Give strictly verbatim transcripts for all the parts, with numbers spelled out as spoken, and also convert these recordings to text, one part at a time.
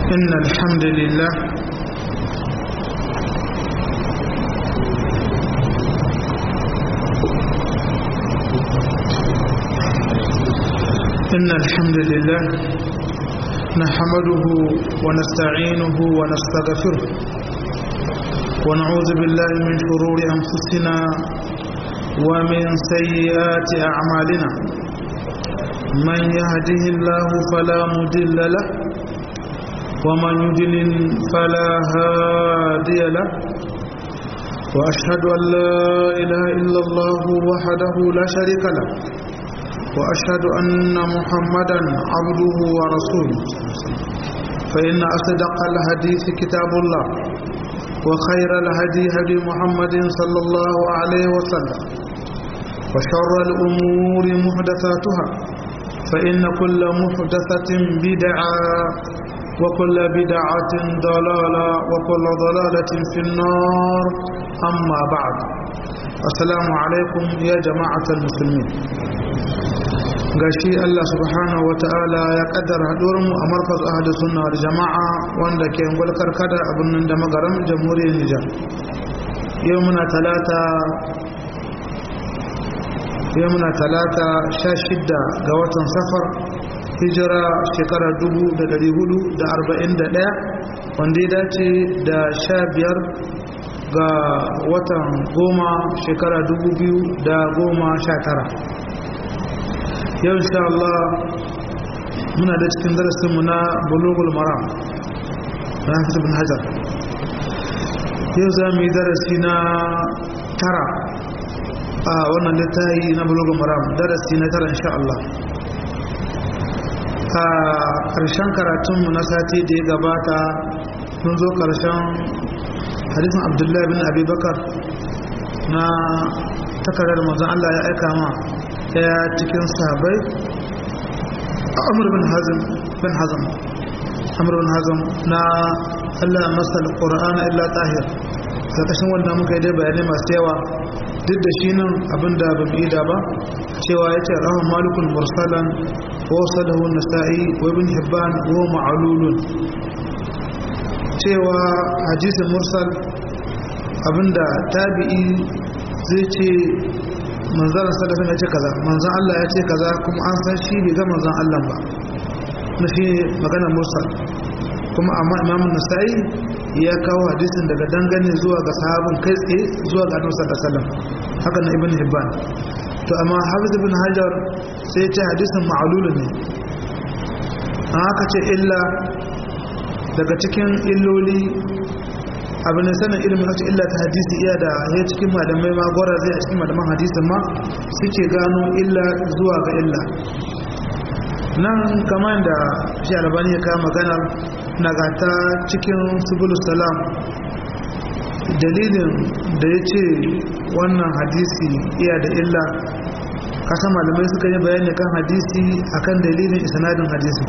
إن الحمد لله إن الحمد لله نحمده ونستعينه ونستغفره ونعوذ بالله من شرور أنفسنا ومن سيئات أعمالنا من يهده الله فلا مضل له ومن يضلل فلا هادي له وأشهد أن لا إله إلا الله وحده لا شريك له وأشهد أن محمدا عبده ورسوله فإن أصدق الحديث كتاب الله وخير الهدي هدي محمد صلى الله عليه وسلم وشر الأمور محدثاتها فإن كل محدثة بدعة وكل بدعة ضلالة وكل ضلالة في النار أما بعد السلام عليكم يا جماعة المسلمين gashi Allah subhanahu wa ta'ala ya kaddara haɗuwarmu a markaz ahadu sunna wal jama'a wanda ke ngulkar kada a birnin da magaram jamhuriyar Nijar yau muna talata yau muna talata sha shidda ga watan safar hijira shekara dubu da dari hudu da arba'in da ɗaya wanda ya dace da sha biyar ga watan goma shekara dubu biyu da goma sha tara yau insha Allah muna da cikin darasinmu na bulugul maram na hafiz ibn hajar yau za mu yi darasi na tara a wannan littafi na bulugul maram darasi na tara insha Allah a ƙarshen karatunmu na sati da ya gabata mun zo ƙarshen hadisin abdullahi bin abubakar na takarar manzon Allah ya aika ma daya cikin sahabai Amr bin Hazm bin Hazm Amr bin Hazm na Allah masal Qur'ana illa tahir kashin wanda muka yi da bayanai masu yawa duk da shi nan abinda ban yi da ba cewa yace rahu malikul mursalan wa salahu an-nasa'i wa ibn hibban wa ma'lulun cewa hadisin mursal abinda tabi'i zai ce manzan sadaka ya ce kaza manzan Allah ya ce kaza kuma an san shi bai ga manzan Allah ba na shi magana mursal kuma amma Imam Nasa'i ya kawo hadisin daga dangane zuwa ga sahabin kai tsaye zuwa ga Annabi sallallahu alaihi wasallam haka na Ibn Hibban to amma Hafiz ibn Hajar sai ya ce hadisin ma'lul ne an haka ce illa daga cikin illoli abin da sanin ilimin wacce illa ta hadisi iya da ya cikin malamai ma gora zai a cikin malaman hadisin ma suke gano illa zuwa ga illa nan kamar da shi albani ya kama maganar nagata cikin subul salam dalilin da ya ce wannan hadisi iya da illa kasan malamai suka yi bayani kan hadisi akan dalilin isnadin hadisi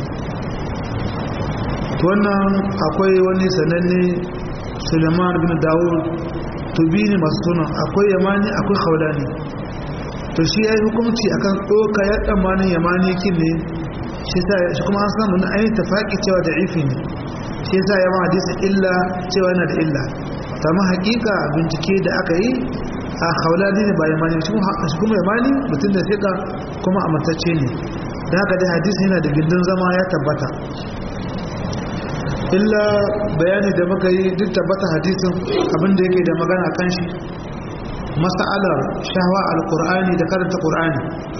wannan akwai wani sananne Suleiman bin Dawud to bi ne masu sunan akwai yamani akwai khawlani to shi yayi hukunci akan doka ya tsammanin yamani kin ne shi sai shi kuma an samu ayi tafaki cewa da'ifi ne shi yasa ya ma hadisi illa cewa yana da illa amma hakika bincike da aka yi a khawlani ne ba yamani shi kuma yamani mutum da fika kuma amintacce ne da haka dai hadisi yana da gindin zama ya tabbata illa bayani da muka yi duk tabbata hadisin abinda yake da magana kan shi mas'alar shahwa al-qur'ani da karanta qur'ani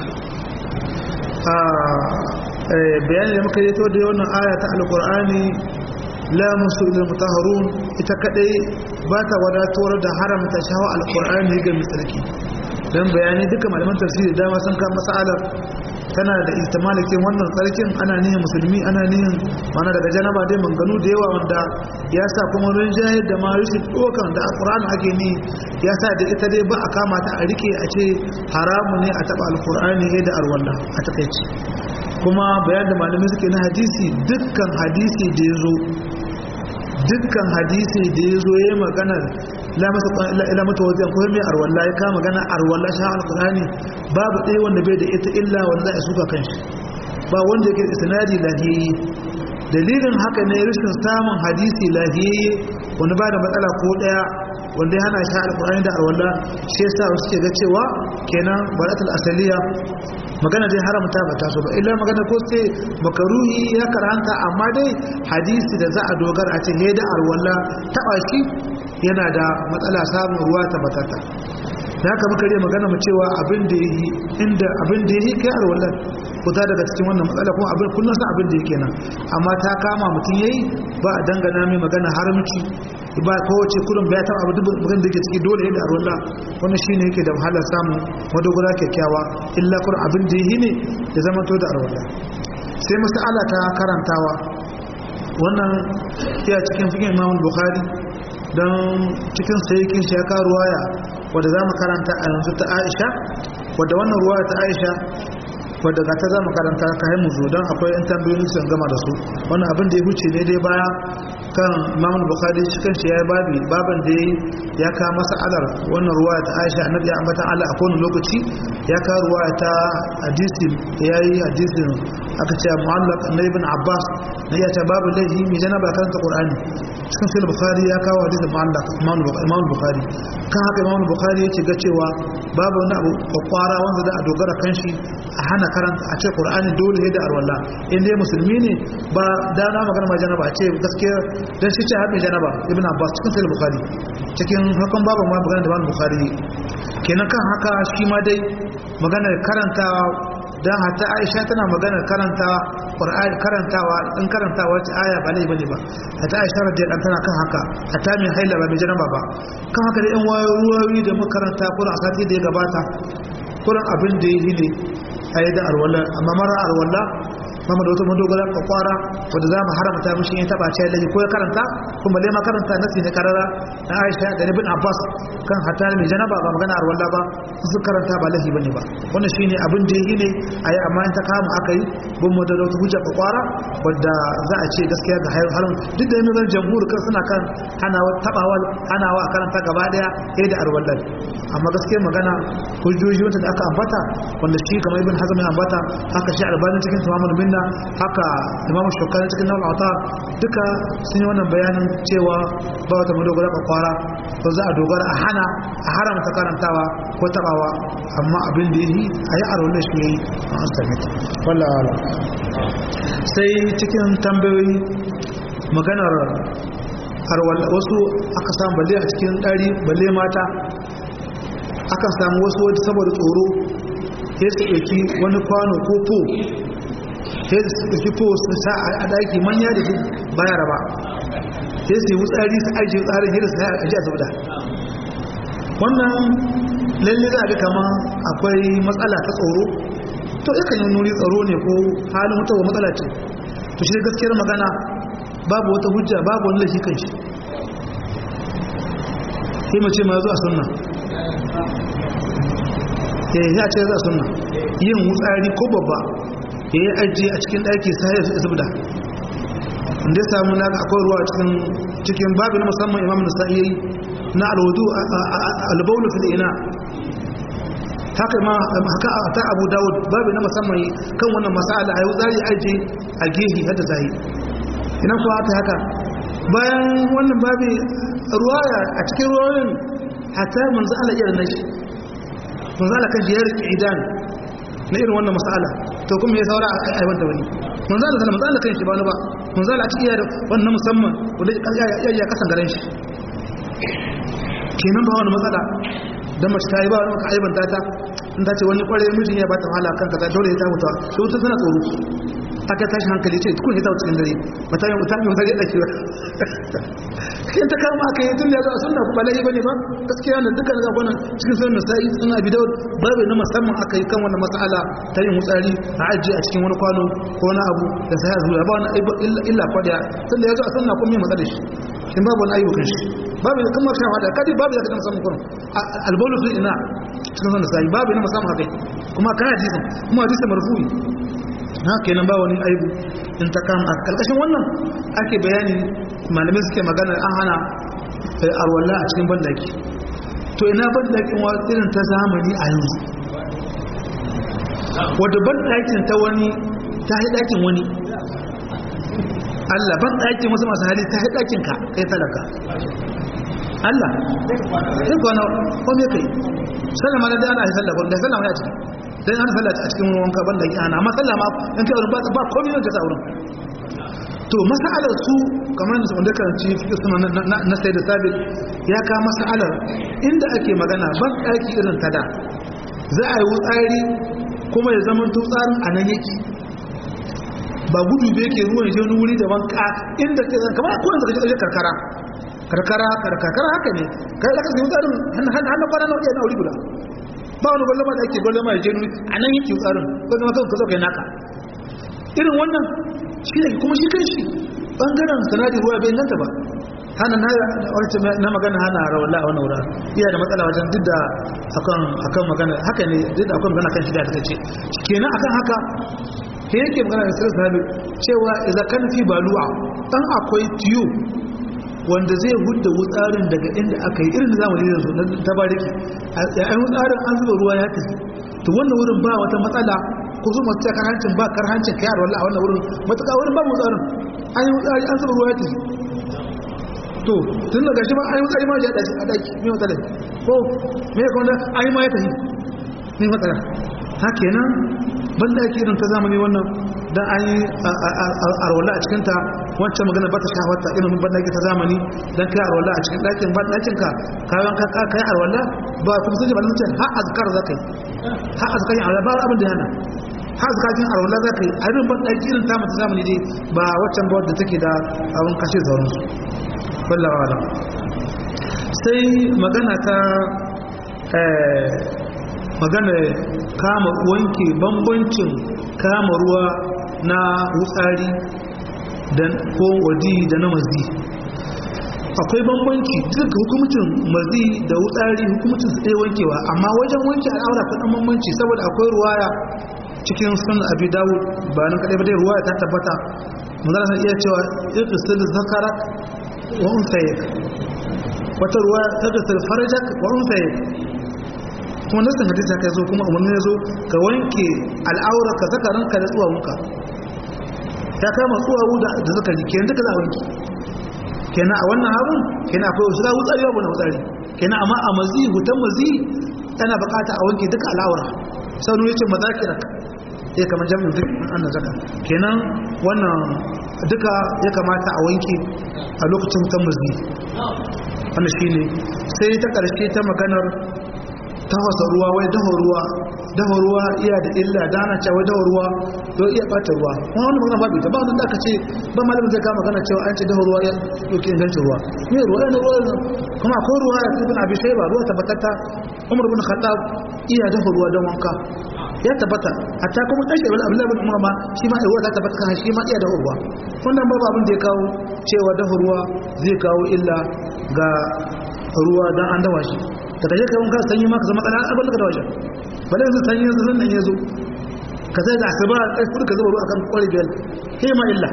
a bayani da muka yi to da wannan aya ta al-qur'ani la musul mutahharun ita kadai ba ta wadatuwar da haramta shahwa al-qur'ani ga misriki dan bayani duka malaman tafsiri dama sun ka mas'alar tana da ihtimalikin wannan tsarkin ana nihin musulmi ana nihin mana daga janaba dai manganu da yawa wanda ya sa kuma rinjayar da ma rushin dokan da alkur'ani ake ni ya sa da ita dai ba a kama ta a rike a ce haramu ne a taba alkur'ani ne da arwalla a takaici kuma bayan da malamai suke na hadisi dukkan hadisi da ya zo dukkan hadisi da ya zo ya yi maganar ila mata wajen ko mai arwalla ya kama magana arwalla sha alkur'ani babu ɗaya wanda bai da ita illa wanda za a suka kan shi ba wanda yake isnadi lahiyyi dalilin haka ne rashin samun hadisi lahiyayye wani ba da matsala ko daya wanda ya hana shi alkur'ani da alwala shi yasa wasu ke ga cewa kenan baratul asaliya magana dai haramta ba ta so ba illa magana ko sai makaruhi ya karanta amma dai hadisi da za a dogara a ce he da alwala taba shi yana da matsala samun ruwa ta batata da haka muka yi magana mu cewa abin da yi inda abin da yi kai alwala kuta daga cikin wannan matsala kuma abin kullun sa abin da yake nan amma ta kama mutun yayi ba a dangana mai magana haramci ba kowace kullum bai ta abu dubin da yake ciki dole yadda arwalla wannan shine yake da wahalar samun madogara kyakkyawa illa kur abin da yi ne da zama to da arwalla sai mas'ala ta karantawa wannan iya cikin fiqh Imam Bukhari dan cikin sayyikin shi ya ka ruwaya wanda zamu karanta a yanzu ta Aisha wanda wannan ruwaya ta Aisha wadda ga ta zama karanta kayan mu zo don akwai yan tambayoyin sun gama da su wannan abin da ya huce ne dai baya kan Imam Bukhari shi kanshi yayi babi baban da ya ka mas'alar wannan ruwaya ta Aisha annabi ya ambata Allah a kowane lokaci ya ka ruwaya ta hadisi yayi hadisin aka ce mu'allaq na Ibn Abbas ne ya ta babu lahi mi janaba karanta Qur'ani cikin sahih Bukhari ya kawo hadisin mu'allaq Imam Bukhari kan haka Imam Bukhari yake ga cewa babu wani abu kwakwara wanda da a dogara kanshi a hana karanta a ce Qur'ani dole ne da arwalla in dai musulmi ne ba da na magana ma janaba a ce gaskiya dan shi ce haɗe janaba Ibn Abbas cikin sahih Bukhari cikin hakan babu ma magana da Imam Bukhari kenan kan haka shi ma dai maganar karantawa dan hatta Aisha tana maganar karantawa Qur'ani karantawa in karantawa wata aya ba lai bane ba hatta Aisha radiyallahu tana kan haka hatta mai haila ba mai janaba ba kan haka da yan wayoyi da muka karanta Qur'ani sati da ya gabata Qur'an abin da yi ne ayi da arwalla amma mara arwalla mama da wata madogara ka kwara wanda za mu haramta mishi in taba ce lalle ko ya karanta kuma dai ma karanta nasi ne karara na Aisha da Ibn Abbas kan hatta mai janaba ba magana arwalla ba su karanta ba lahi bane ba wannan shine abin da yi ne ayi amma in ta kama akai bin mu da wata hujja ka kwara wanda za a ce gaskiya ga harin duk da yanzu jamhur kan suna kan hanawa tabawa hanawa karanta gaba daya sai da arwalla amma gaskiya magana hujjoji wanda aka ambata wanda shi kamar Ibn Hazm ya ambata haka shi Albani cikin Tamamul Minna haka Imam Shawkani cikin Nawal Awtar duka sun yi wannan bayanin cewa ba wata madogara ka kwara ko za a dogara a hana a haramta karantawa ko tabawa amma abin da yi ayi arwalla shi yayi a astabita wallahi sai cikin tambayoyi maganar arwalla wasu aka samu balle a cikin dari balle mata aka samu wasu wanda saboda tsoro sai su ɗauki wani kwano ko po sai su ɗauki po su sa a ɗaki manya da shi baya raba sai su yi wutsari su ajiye tsarin hira su ajiye a sauda wannan lalle za a ga kama akwai matsala ta tsoro to yakan yi nuri tsaro ne ko halin mutuwa matsala ce to shi gaskiyar magana babu wata hujja babu wani lashi kan shi sai mace ma zuwa sunna ya ce za sunna yin wutsari ko babba ya yi ajiye a cikin ɗaki sai ya zubda inda ya samu na akwai ruwa cikin babu na musamman imam nasa'i na alwudu albaulu fil ina haka ma haka ta abu dawud babu na musamman kan wannan masala ayi wutsari ajiye a gehi hada zai ina kuwa ta haka bayan wannan babu ruwaya a cikin ruwayoyin hatta manzo Allah ya rana shi manzo Allah kan jiyar idan na irin wannan mas'ala to kuma ya saura a aiwar da wani manzo Allah manzo Allah kan shi ba wani ba manzo Allah a cikin yar wannan musamman wanda ya ya kasan garan shi kenan ba wani matsala dan mace ta yi ba wani ka aibanta ta in ta ce wani kware mijin ya ba ta wahala kanka ta dole ya ta mutuwa to wuta tana tsoro aka tashi hankali ce kun ya ta cikin dare mata yin mutane mutane ya dake kin ta kama aka yi tun da zuwa sunna ba lai bane ba gaskiya nan dukkan ga wannan cikin sunan sai suna bi daud babu na musamman aka yi kan wannan mas'ala ta yin mutsari a ajiye a cikin wani kwano ko wani abu da sai zuwa ba wani illa kwadiya tun da yazo a sunna kuma me matsala shi kin babu wani ayyukan shi babu kuma kan hada kadi babu da kan musamman kun albawlu fi ina cikin sunan sai babu na musamman haka kuma kana hadisin kuma hadisin marfu'i na kenan ba wani aibu in ta kama a karkashin wannan ake bayani malamai suke magana an hana arwalla a cikin bandaki to ina bandakin wa irin ta zamani a yanzu wadda bandakin ta wani ta yi dakin wani Allah ban ɗakin wasu masu hali ta ɗakin ka kai talaka Allah sai kwana ko me kai sallama da ana yi sallah da sallama ya ciki dan ana sallah a cikin wanka ban ɗaki ana amma sallama in kai ba ba komai ne ka sa wurin to masalar su kamar da wanda karanci fiye suna na sai da sabit ya ka masalar inda ake magana ban ɗaki irin ta da za a yi wutsari kuma ya zama tsarin a nan yake ba gudu da yake ruwan shi wani wuri da wanka inda ke zan kamar kowane zaka je karkara karkara karkara haka ne kai da ka sai wutsarin hannun kwana na wajen na wuri guda ba wani gwallama da ake gwallama ya je a nan yake wutsarin ko zama kan ka zo kai naka irin wannan shi ne kuma shi kan shi bangaren sanadi ruwa bai ganta ba hana na magana hana rawalla a wannan wurare iya da matsala wajen duk da akan magana haka ne duk da akwai magana kan shi da ta ce kenan akan haka ke yake magana da sirri sahabi cewa idan kan fi balu'a dan akwai tiyo wanda zai hudda wutsarin daga inda aka yi irin zamani da su na tabariki a yayin wutsarin an zuba ruwa ya tafi to wannan wurin ba wata matsala ko su masu cakar hancin ba kar hancin kayar wallah a wannan wurin matuƙa wurin ba wutsarin an yi wutsari an zuba ruwa ya tafi to tun daga shi ba an yi wutsari ma ya dace a daki mai matsala ko me kuma da an yi ma ya tafi mai matsala haka nan ban daki irin ta zamani wannan dan an yi arwala a cikinta wancan magana ba ta shawarta irin ban daki ta zamani dan kai arwala a cikin dakin ban dakin ka kayan ka kai arwala ba kuma sai ba mutum har azkar zakai har azkar yin arwala ba abin da yana har azkar yin arwala zakai a irin ban daki irin ta mata zamani dai ba waccan ba wadda take da abin kashe zaurin su wallahi wala sai magana ta magana kama wanke bambancin kama ruwa na wutsari ko wadi da na mazi akwai bambanci duka hukumcin mazi da wutsari hukumcin su ɗaya wankewa amma wajen wanke al'aura ta ɗan bambanci saboda akwai ruwaya cikin sunan abi dawud ba nan kaɗai ba dai ruwaya ta tabbata manzara san iya cewa iqsil zakarak wa unsayk wata ruwaya iqsil farajak wa unsayk kuma nasan hadisi haka yazo kuma umarni yazo ka wanke al'aura ka zakaranka da tsuwawunka ya kama tsuwawu da zakari kenan duka za a wanke kenan a wannan abun kenan akwai wasu da wutsari babu na wutsari kenan amma a mazi hutan mazi tana bukata a wanke duka al'aura sau ne yace mazakira ya kamar jami'in duk an zaka kenan wannan duka ya kamata a wanke a lokacin hutan mazi wannan shine sai ta karshe ta maganar tafasa ruwa wai dafa ruwa dafa ruwa iya da illa da ana cewa dafa ruwa to iya bata ruwa kuma wani magana babu ta ba wanda aka ce ba malamin zai kama magana cewa an ce dafa ruwa ya yake ingancin ruwa ne ruwa ne ruwa kuma ko ruwa ya ibn abi shayba ruwa tabbata umar ibn khattab iya dafa ruwa don wanka ya tabbata hatta kuma tashi wal abdullah ibn umar ma shi ma ruwa ta tabbata kan shi ma iya dafa ruwa wannan babu abin da ya kawo cewa dafa ruwa zai kawo illa ga ruwa dan an dawa shi ka taje kai wanka sanyi ma ka zama kana abin da ka wajen bale yanzu sanyi yanzu nan yazo ka sai da asaba kai kudu ka zuba ruwa kan kwari biyar kai ma illa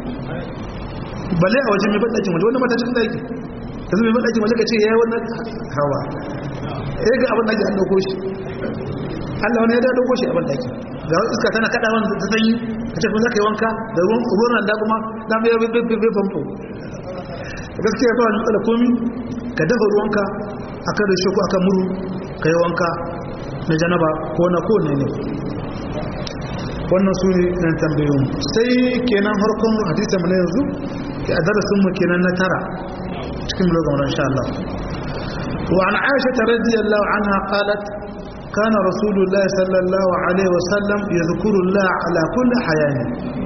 bale a wajen mai badakin waje wannan mata cikin daki yanzu mai badakin waje ka ce yayi wannan hawa eh ga abin da an dauko shi Allah wani ya da dauko shi abin daki ga iska tana kada wannan ta sanyi ka ce kun zaka yi wanka da ruwan ruwan da kuma dan bai bai bai famfo gaskiya ba wani matsala komi ka dafa ruwanka akan rishe ko akan muru ka yi wanka na janaba ko na kone ne wannan su ne ɗan tambayoyin sai kenan harkon hadisa mu na yanzu a darasin mu kenan na tara cikin logon insha Allah wa an Aisha radiyallahu anha qalat kana rasulullahi sallallahu alaihi wasallam yadhkuru Allah ala kulli hayani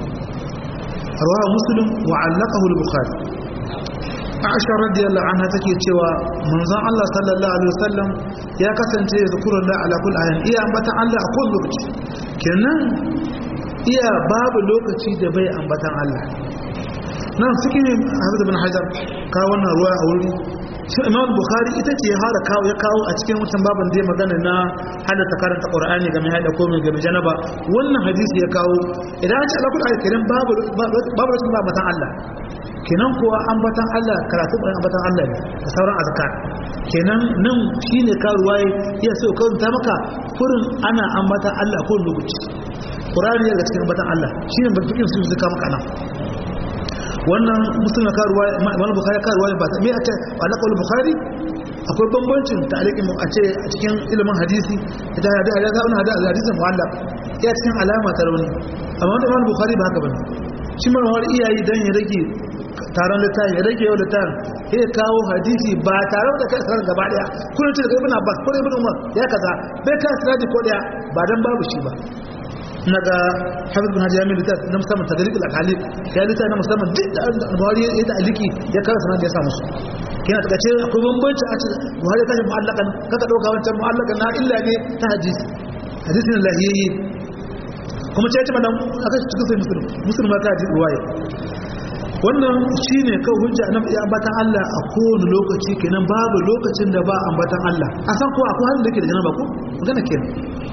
rawahu muslim wa 'allaqahu al-bukhari Aisha radiyallahu anha take cewa manzon Allah sallallahu alaihi wasallam ya kasance ya zikrullah ala kulli ayan iya ambatan Allah a kowane lokaci kenan iya babu lokaci da bai ambatan Allah nan cikin Hafiz ibn Hajar ka wannan ruwa a wuri shi Imam Bukhari ita ce ya fara kawo ya kawo a cikin wannan babin da ya magana na halatta karanta Qur'ani ga mai hada ko mai ga janaba wannan hadisi ya kawo idan an ce ala kulli ayan kenan babu babu babu ambatan Allah kenan kuwa ambatan Allah karatu bayan ambatan Allah ne da sauran azkar kenan nan shine karuwaye iya so ka ta maka furin ana ambatan Allah ko lokaci Qur'ani daga cikin ambatan Allah shine binciken su zaka maka nan wannan muslim ka ruwa wani bukhari ka ruwa ba ta me a ce alaqul bukhari akwai bambancin ta'liqin a ce a cikin ilimin hadisi da da da ga wannan hadisin mu'allaq ya cikin alama ta rauni amma wanda Imam Bukhari ba haka bane shi ma wani iyayi dan ya rage taron littafi ya rage yau littafin ya kawo hadisi ba tare da kai sanar gaba daya kullum ce da Ibn Abbas ko Ibn Umar ya kaza bai ka sanadi ko daya ba dan babu shi ba naga Hafiz bin Hajar min littafi na musamman tadriq al-aqalib ya littafi na musamman duk da Bukhari ya ta aliki ya kawo sanadi ya samu su kina taka ce akwai bambanci a cikin Bukhari kashi mu'allakan kaka dauka wancan mu'allakan na illa ne ta hadisi hadisin lahiyyi kuma ce ce madan aka cikin sai musulmi musulma ta ji ruwaya wannan shine kai hujja na ya ambatan Allah a kowane lokaci kenan babu lokacin da ba ambatan Allah a san ko akwai halin da yake da janaba ko magana kenan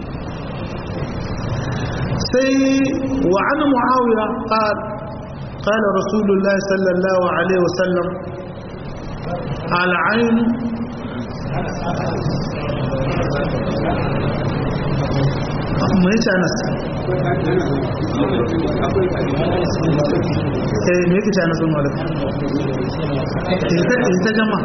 sai wa an muawiya qala qala rasulullahi sallallahu alaihi wasallam al ayn mai tanas eh me yake tanas sun malaka eh ta jama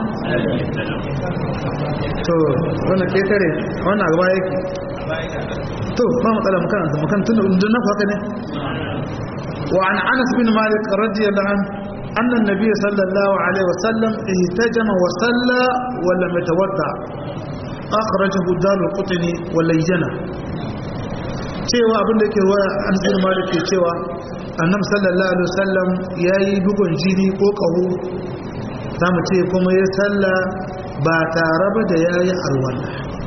to wannan ke tare wannan gaba yake to ba matsala mukan mukan tun na haka ne wa an Anas bin Malik radiyallahu anhu anna an-nabiy sallallahu alaihi wasallam ihtajama wa salla wa lam yatawadda akhrajahu ad-Darqutni wa layyana cewa abin da ke ruwa an zai malik ke cewa annabi sallallahu alaihi wasallam yayi bugun jini ko kaho zamu ce kuma ya salla ba tare ba da yayi arwala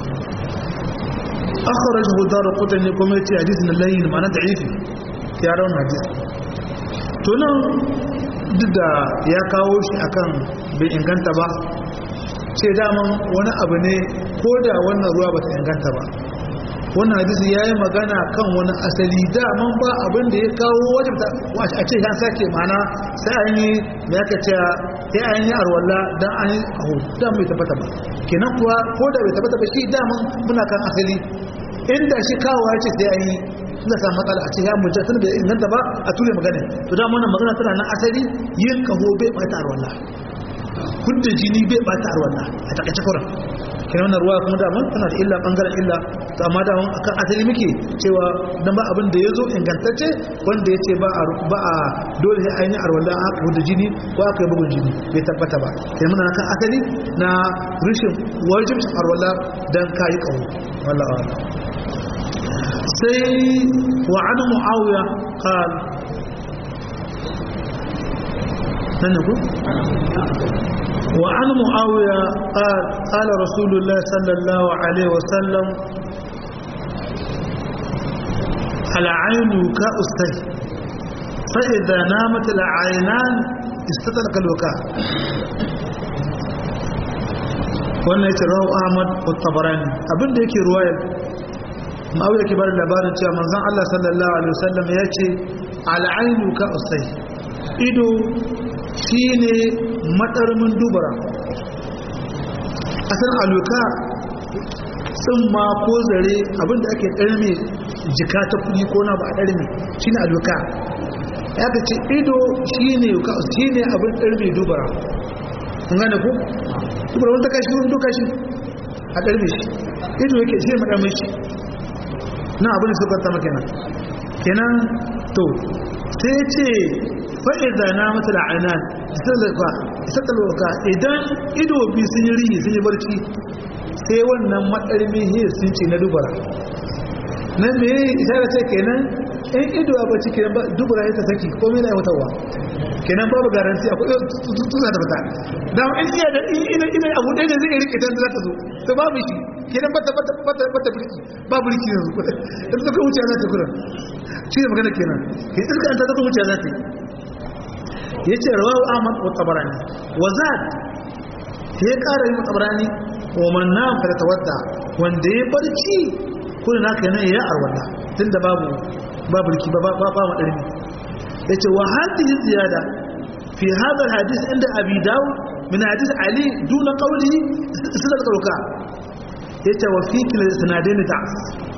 akhrajahu darqutni kuma yace hadisin layyin ma'ana da'ifi ya rawan hadisi to nan duk da ya kawo shi akan bai inganta ba ce daman wani abu ne ko da wannan ruwa ba ta inganta ba wannan hadisi yayi magana kan wani asali daman ba abin da ya kawo wajibta a ce ya sake mana sai an yi me aka ce sai an yi arwalla dan an yi ahu dan bai tabbata ba kenan kuwa ko da bai tabbata ba shi daman muna kan asali inda shi kawo ya ce sai an yi suna samu matsala a ce ya mujja tun bai inganta ba a ture magana to da wannan magana tana nan asali yin kaho bai bata arwalla kudda jini bai bata arwalla a takaice kuran kenan wannan ruwa kuma daman tana da illa bangaren illa to amma da akan asali muke cewa dan ba abin da yazo ingantacce wanda yace ba a ba a dole sai ainihin arwala aka wuda jini ko aka yi bugun jini bai tabbata ba kenan muna kan asali na rishin wajibin arwala dan kai kawo wallahi sai wa an muawiya qal nanaku وعن معاوية قال قال رسول الله صلى الله عليه وسلم العين وكاء السيف فإذا نامت العينان استطلق الوكاء wannan yake rawu Ahmad wa Tabarani abinda yake ruwayar Muawiya ke bada labarin cewa manzon Allah sallallahu alaihi wasallam ya ce al-ainu ka usay ido shine madarmin dubara asan aluka tsumma ko zare abinda ake ɗarme jika ta kudi ko na ba a ɗarme shine aluka ya ka ce ido shine ka shine abin ɗarme dubara kun gane ko dubara wanda kashi wanda kashi a ɗarme shi ido yake shi madarmin shi na abin da suka tama kenan kenan to sai ce fa'iza na mata la'anan isatalwaka idan ido bi sun yi rihi sun yi barci sai wannan matsarmi hiyar sun ce na dubara nan me isara ce kenan in ido a barci kenan dubara ya ta saki komai na yawatarwa kenan babu garanti akwai tuza da fata dama in iya da ina ina abu ɗaya da zai rike ta za ta zo to babu shi kenan bata bata bata bata birki ba birki yanzu in suka wuce za ta kura shi ne magana kenan ke iska an ta zaka wuce za ta yi yace rawahu Ahmad wa Tabarani wa zad sai ƙara yin Tabarani wa man nam fa tawadda wanda ya barci kun na kenan ya arwala tunda babu ba birki ba ba ba madarmi yace wa hadhihi ziyada fi hadha alhadith inda Abi Dawud min hadith Ali duna qawlihi istadal qaluka yace wa fi kila sanadain ta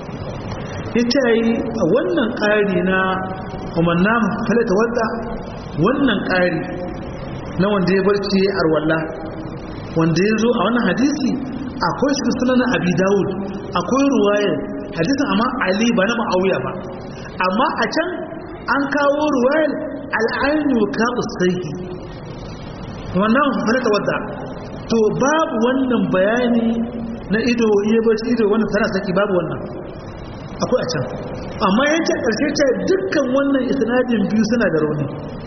yace wannan ƙari na umanna fala tawadda wannan ƙari na wanda ya barci ya arwalla wanda ya zo a wannan hadisi akwai shi sunan abi dawud akwai ruwayar hadisin amma ali ba na ma'auya ba amma a can an kawo ruwayar al'ainu ka usaihi wannan falata wadda to babu wannan bayani na ido iya barci ido wannan tana saki babu wannan akwai a can amma yanke ƙarshe ce dukkan wannan isnadin biyu suna da rauni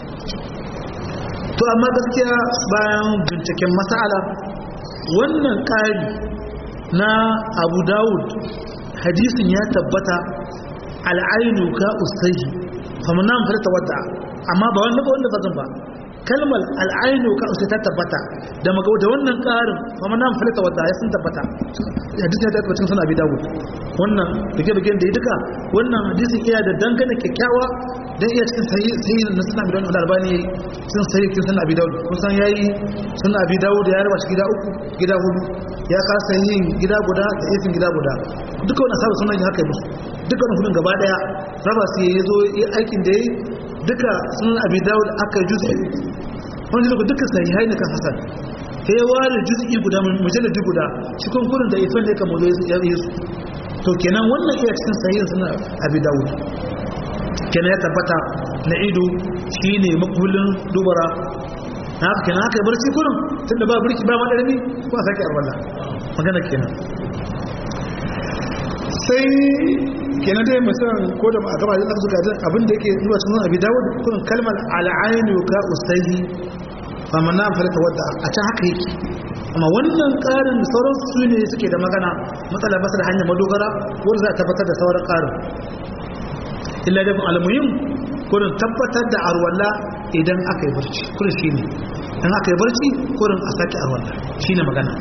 to amma gaskiya bayan binciken mas'ala wannan ƙari na abu dawud hadisin ya tabbata al'ainu ka usaihi kamar nan farta wadda amma ba wanda ba wanda bazan ba kalmar al'ainu ka usai ta tabbata da maga da wannan ƙarin kamar nan farta wadda ya sun tabbata hadisin ya tabbata sun abi dawud wannan bige-bigen da ya duka wannan hadisin iya da dangane kyakkyawa dan iya cikin sahihin na sunan abi dawud al-albani sun sahihin sunan abi dawud kun san yayi sunan abi dawud ya raba shi gida uku gida hudu ya ka sahihin gida guda da ifin gida guda duka wannan sabu sunan haka yi musu duka wannan hudun gaba daya raba su yazo yi aikin da yayi duka sunan abi dawud aka juz'i wannan duka duka sahihai ne kan hasan sai ya ware juz'i guda mujalladi guda cikin gurin da ifin ne kamar ya yi su to kenan wannan iya cikin sahihin sunan abi dawud kenan ya tabbata na ido shine makullin dubara haka kenan haka barci kurin tunda ba burki ba madarmi ko a sake arwala magana kenan sai kenan dai musan ko da a gaba da suka ji abin da yake zuwa cikin abi dawud kurin kalmar al'ainu ka ustahi fa manna falata wadda a can haka yake amma wannan karin da sauran su ne suke da magana matsala ba su da hanyar madogara wanda za a tabbatar da sauran karin illa da almuhim kurin tabbatar da arwalla idan aka yi barci kurin shi ne in aka yi barci kurin a sake arwalla shi ne magana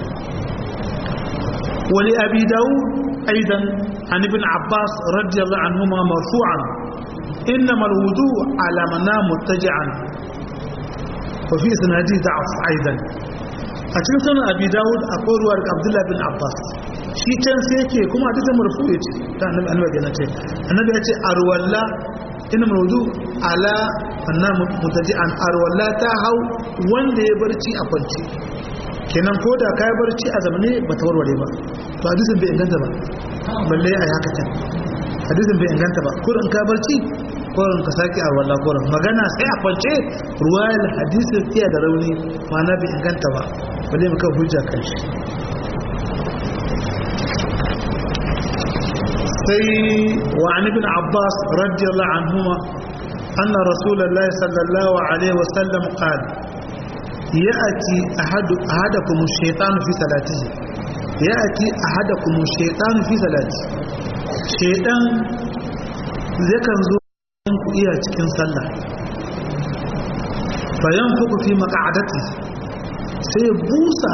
wali abi dawo aidan an ibn abbas radiyallahu anhuma marfu'an innama alwudu ala manam muttaji'an wa fi sanadi da'af aidan a cikin sunan abi dawud akwai ruwa daga abdullahi bin abbas shi can sai yake kuma hadisin marfu ya ce ta annabi annabi ya ce annabi ya ce arwalla inna mawdu ala annam mutaji'an arwalla ta hau wanda ya barci a kwanci kenan ko da kai barci a zamane ba ta warware ba to hadisin bai inganta ba balle ai haka can hadisin bai inganta ba ko in ka barci ko in ka saki arwalla ko magana sai a kwance ruwayar hadisin iya da rauni ma'ana bai inganta ba balle muka hujja kan shi وعن ابن عباس رضي الله عنهما أن رسول الله صلى الله عليه وسلم قال يأتي أحد أحدكم الشيطان في صلاته يأتي أحدكم الشيطان في صلاته شيطان ذكر زوجك إياه تكن صلى فينفق في مقعدته سيبوسا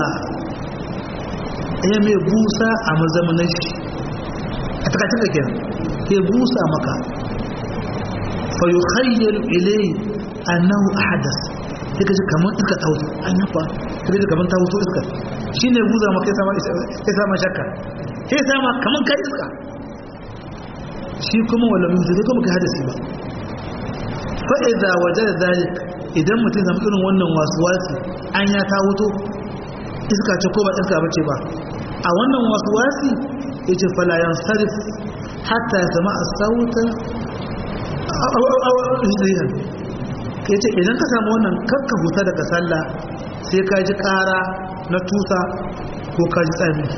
يمي بوسا أما زمنش a takaitar da kenan ke busa maka fa yukhayyal ilay annahu ahadas kika ji kaman iska ta wuce an yafa kika ji kaman ta wuce iska shine buza maka sai sama sai sama shakka sai sama kaman kai iska shi kuma wala mun zai kuma kai hadisi ba fa idza wajada zalik idan mutum zama irin wannan wasuwasi an ya ta wuto iska ce ko ba iska bace ba a wannan wasuwasi yace fala yansarif hatta yasma as-sauta aw aw hizriyan yace idan ka samu wannan kakka huta daga sallah sai ka ji ƙara na tusa ko ka ji tsami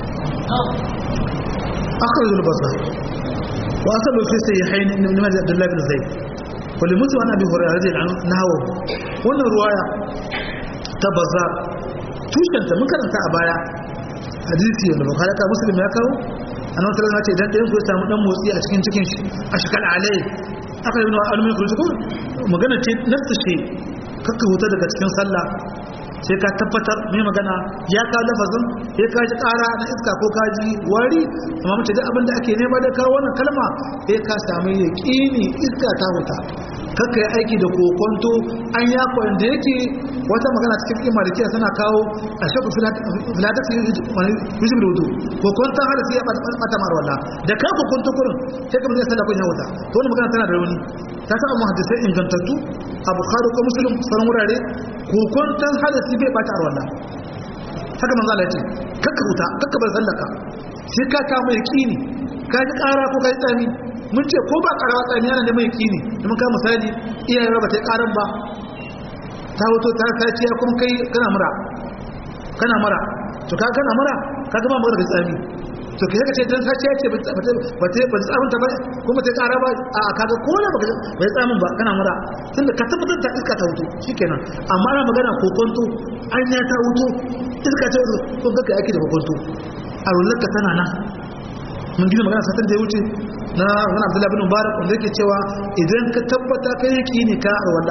akhraj al-basar wa asalu fi sahihayn ibn Majah Abdullah bin Zayd wa li Muslim an Abi Hurairah radiyallahu anhu nahawu wannan ruwaya ta bazar tushanta mun karanta a baya hadisi wanda bukhari ka muslim ya kawo annabi sallallahu alaihi wasallam ce idan ɗayan ku ya samu dan motsi a cikin cikin shi ashkal alai aka yi wani almin kurzuku magana ce nafsu ce kakka huta daga cikin sallah sai ka tabbatar mai magana ya ka lafazin ya ka ji ƙara na iska ko ka ji wari amma mace duk abin da ake nema da kawo wannan kalma ya ka samu yaƙini iska ta huta kakka yi aiki da kokonto an ya kwanda yake wata magana cikin cikin malikiya suna kawo a shakku filatar su yusuf da wudu kokonton har sai ya bata marwala da ka kokonto kurin sai kamar zai sallah kun ya wuta to wani magana tana da rauni ta saba mu hadisai ingantattu a bukhari ko muslim sauran wurare kokonton hadisi bai bata arwala haka manzo Allah ya ce kakka wuta kakka bar sallaka sai ka kama yaqini ka ji ƙara ko ka ji tsami mun ce ko ba ƙarawa tsami yana da mai yaqini mun ka misali iyaye ba ta yi ƙaran ba ta wuto ta saciya kuma kai kana mura kana mura to ka kana mura ka ga ba mura da tsami to kai ka ce dan saciya ce ba ta ba ta ba tsamin ta ba kuma ta ƙara ba a kaga ko na ba bai tsamin ba kana mura tunda ka tabbatar da iska ta wuto shikenan amma ana magana kokonto an ya ta wuto iska ta wuto ko ga yake da kokonto a rullaka tana nan mun gina magana satan da ya wuce na wani abdullahi bin mubarak wanda yake cewa idan ka tabbata kai yaqini ka arwalla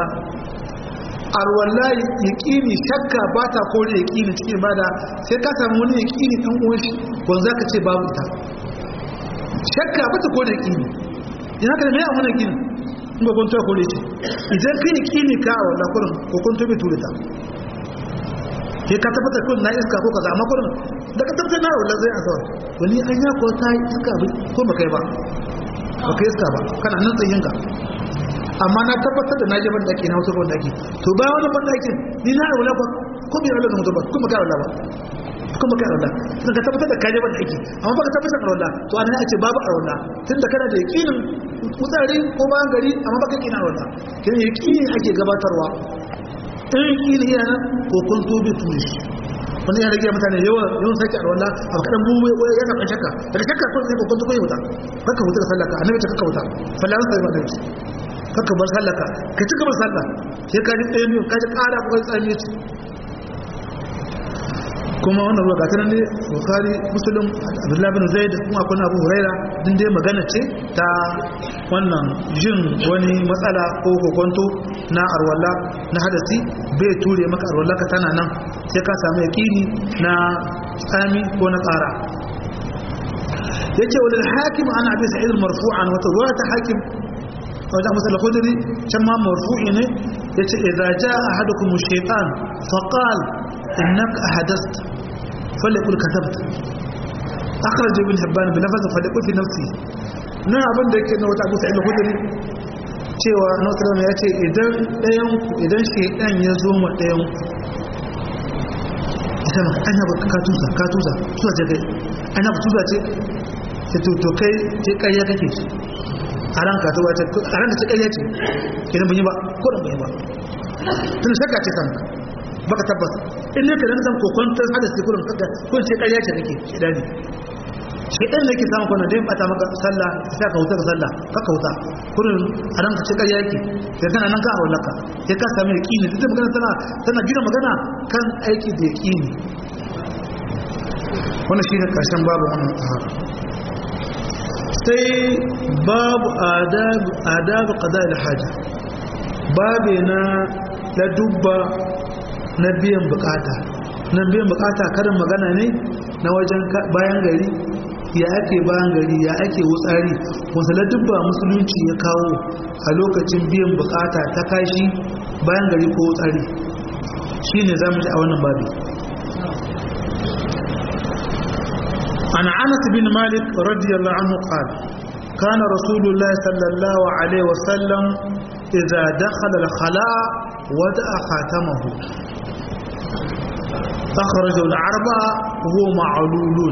arwalla yaqini shakka ba ta kore yaqini cikin ibada sai ka samu wani yaqini dan uwan shi wanda zaka ce babu ita shakka ba ta kore yaqini ina ka me amma yaqini in ba gonta kore ce idan kai yaqini ka arwalla kurin ko kun tobe ture ta ke ka tabbata kun na iska ko kaza amma kurin da ka tabbata na arwalla zai asawar wani an ya ko ta iska ko ba kai ba ba kai iska ba kana nan tsayin ka amma na tabbatar da na je ban daki na wasu ban daki to bayan wani ban daki ni na arwalla ba ko bi arwalla mutum ba kuma ka arwalla ba kuma ka arwalla tun ka tabbatar da ka je ban daki amma ba ka tabbatar arwalla to an ne a ce babu arwalla tun da kana da yakinin kutsari ko bayan gari amma ba ka kina arwalla kin yakini ake gabatarwa in yakini yana ko kun tobe turi wani ya rage mutane yawa yawan sake arwalla a kadan buwe ya ka shakka daga shakka ko sai ko kun tobe wuta kaka wuta sallaka annabi ta kaka wuta sallan sai ba dai kaka bar sallaka ka ci gaba sallah sai ka ji tsaye ne ka ji ƙara ko tsami ce kuma wannan ruwa gata nan ne bukhari muslim abdullahi bin zaid kuma akwai abu huraira din dai magana ce ta wannan jin wani matsala ko kokonto na arwalla na hadasi bai ture maka arwalla ka tana nan sai ka samu yaqini na tsami ko na ƙara yace wal hakim an abi sa'id marfu'an wa tawata hakim wajen masala khudri can ma marfu'i ne yace idza jaa ahadukum ash-shaytan faqal innaka ahadath falyaqul kadhabta akhraj ibn hibban bi lafaz falyaqul fi nafsi nan abin da yake na wata abu sa'id khudri cewa annabi ya ce idan dayan idan shaytan ya zo ma dayan idan anya ba ka tuza ka tuza tuza ce kai anya ba tuza ce ce to to kai ce kai ya kake a ranka ta wace a ranka ta ƙarya ce idan ban yi ba ko da ban yi ba tun shakka ce kanka baka tabbas in ne ka dan san kokon ta hada sai kurin kaga kun ce ƙarya ce kake shedan ne shedan ne ke samu kwana dai bata maka sallah sai ka huta ka sallah ka kauta kurin a ranka ce ƙarya yake sai kana nan ka auraka sai ka samu yaqini duk magana tana tana gina magana kan aiki da yaqini wannan shine karshen babu wannan sahaba sai babu adabu qada al-haja babu na la dubba na biyan bukata na biyan bukata karin magana ne na wajen bayan gari ya ake bayan gari ya ake wutsari wasu la dubba musulunci ya kawo a lokacin biyan bukata ta kashi bayan gari ko wutsari shine zamu ji a wannan babu عن أنس بن مالك رضي الله عنه قال كان رسول الله صلى الله عليه وسلم إذا دخل الخلاء ودأ خاتمه أخرجه الأربعة وهو معلول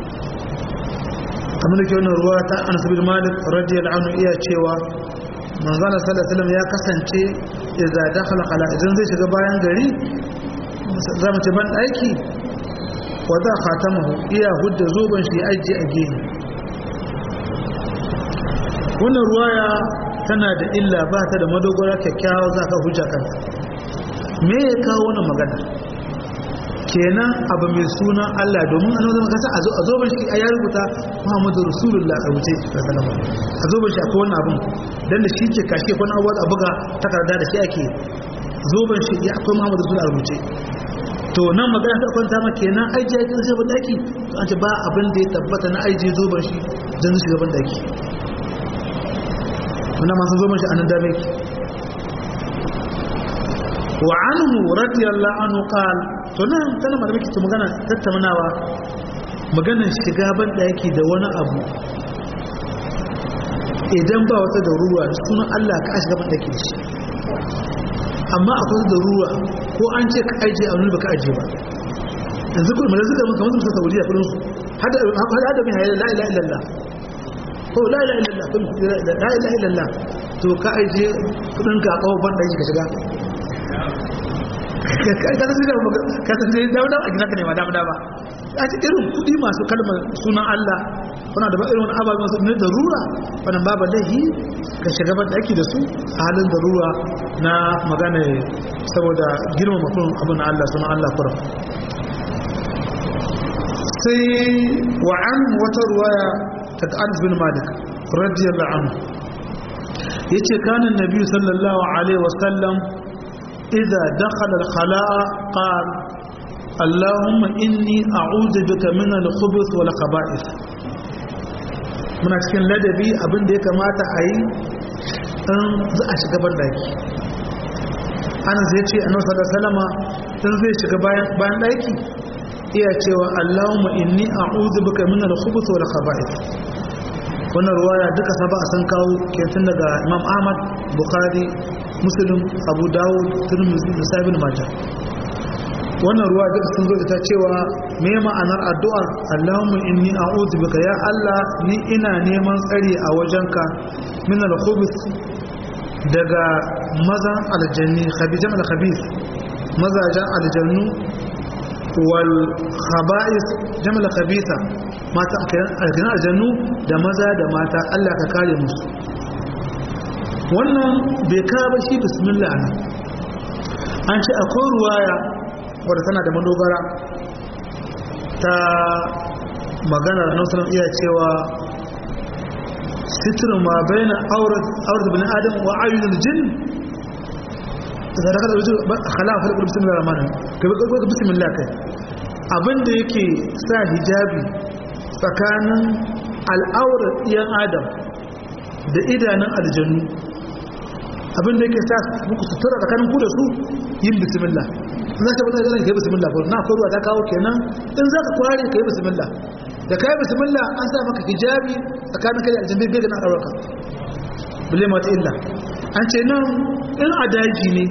kamar da ke wani ruwa ta Anas bin Malik radiyallahu anhu iya cewa manzon sallallahu alaihi wasallam ya kasance idza dakhala khala idan zai shiga bayan gari zamu ce ban aiki wadda khatamahu iya hudda zoben shi aji a gini wannan ruwaya tana da illa ba ta da madogara kyakkyawa za ka hujja kanta me ya kawo wannan magana kenan abu mai sunan Allah domin an zama kasa a zoben shi a ya rubuta Muhammadu Rasulullah a wuce a zoben shi akwai wannan abun dan da shi ke kashe kwana abuwa a buga takarda da shi ake zoben shi ya akwai Muhammadu Rasulullah a rubuce to nan magana ta kwanta ma kenan aiji aikin sai ban daki to an ce ba abin da ya tabbata na aiji zoban shi dan shiga ban daki wannan masu zoban shi anan da mai wa anhu radiyallahu anhu qala to nan kana malami ke magana tattaunawa maganar shiga ban daki da wani abu idan ba wata daruwa sunan Allah ka shiga ban daki da shi amma akwai daruwa ko an ce ka aje a wani baka aje ba yanzu kuma mun zuga mun kamar su Saudiya kullun su hada hada mai hayya la ilaha illallah ko la ilaha illallah kun la ilaha illallah to ka aje kudin ka kawo ban daki ka shiga ka ka sai da ka sai da da a gina ka ne ma da ba a cikin irin kudi masu kalmar sunan Allah kuna da irin ababen masu ne darura wannan babu lahi ka shiga ban daki da su a halin darura na magana saboda girma mutum abin Allah sunan Allah fara sai wa an wata ruwaya ta Anas bin Malik radiyallahu anhu yace kana annabi sallallahu alaihi wasallam idza dakhala al-khala'a qala allahumma inni a'udhu bika min al-khubuth wal khaba'ith muna cikin ladabi abinda ya kamata a yi in za a shiga bandaki Anas yace annabi sallallahu alaihi wasallama in zai shiga bayan bayan daki iya cewa Allahumma inni a'udhu bika min al-khubuth wal khaba'ith wannan ruwaya duka saba san kawo kenan daga Imam Ahmad Bukhari Muslim Abu Dawud Tirmidhi da Sahih Ibn Majah wannan ruwaya duka sun zo ta cewa me ma'anar addu'ar Allahumma inni a'udhu bika ya Allah ni ina neman tsari a wajenka min al-khubuth daga mazan aljanni khabijan al-khabith mazajan aljannu wal khaba'is jamal khabitha mata aljanna aljannu da maza da mata Allah ka kare musu wannan bai ka ba shi bismillah ana an ce akwai ruwaya wadda tana da madogara ta magana da nasarar iya cewa sitrin ma bayan aurat aurat bin adam wa ayyul jinn da daga da wajen khalafa da bismillahir rahmanir rahim kai bismillah kai abinda yake sa hijabi tsakanin al'aurar iyan adam da idanun aljannu abinda yake sa muku sutura tsakanin ku da su yin bismillah za ka bada ganin kai bismillah ko na koruwa ta kawo kenan in za ka kware kai bismillah da kai bismillah an sa maka hijabi tsakanin kai da aljannu bai ganin auraka bile mata illa an ce nan in a daji ne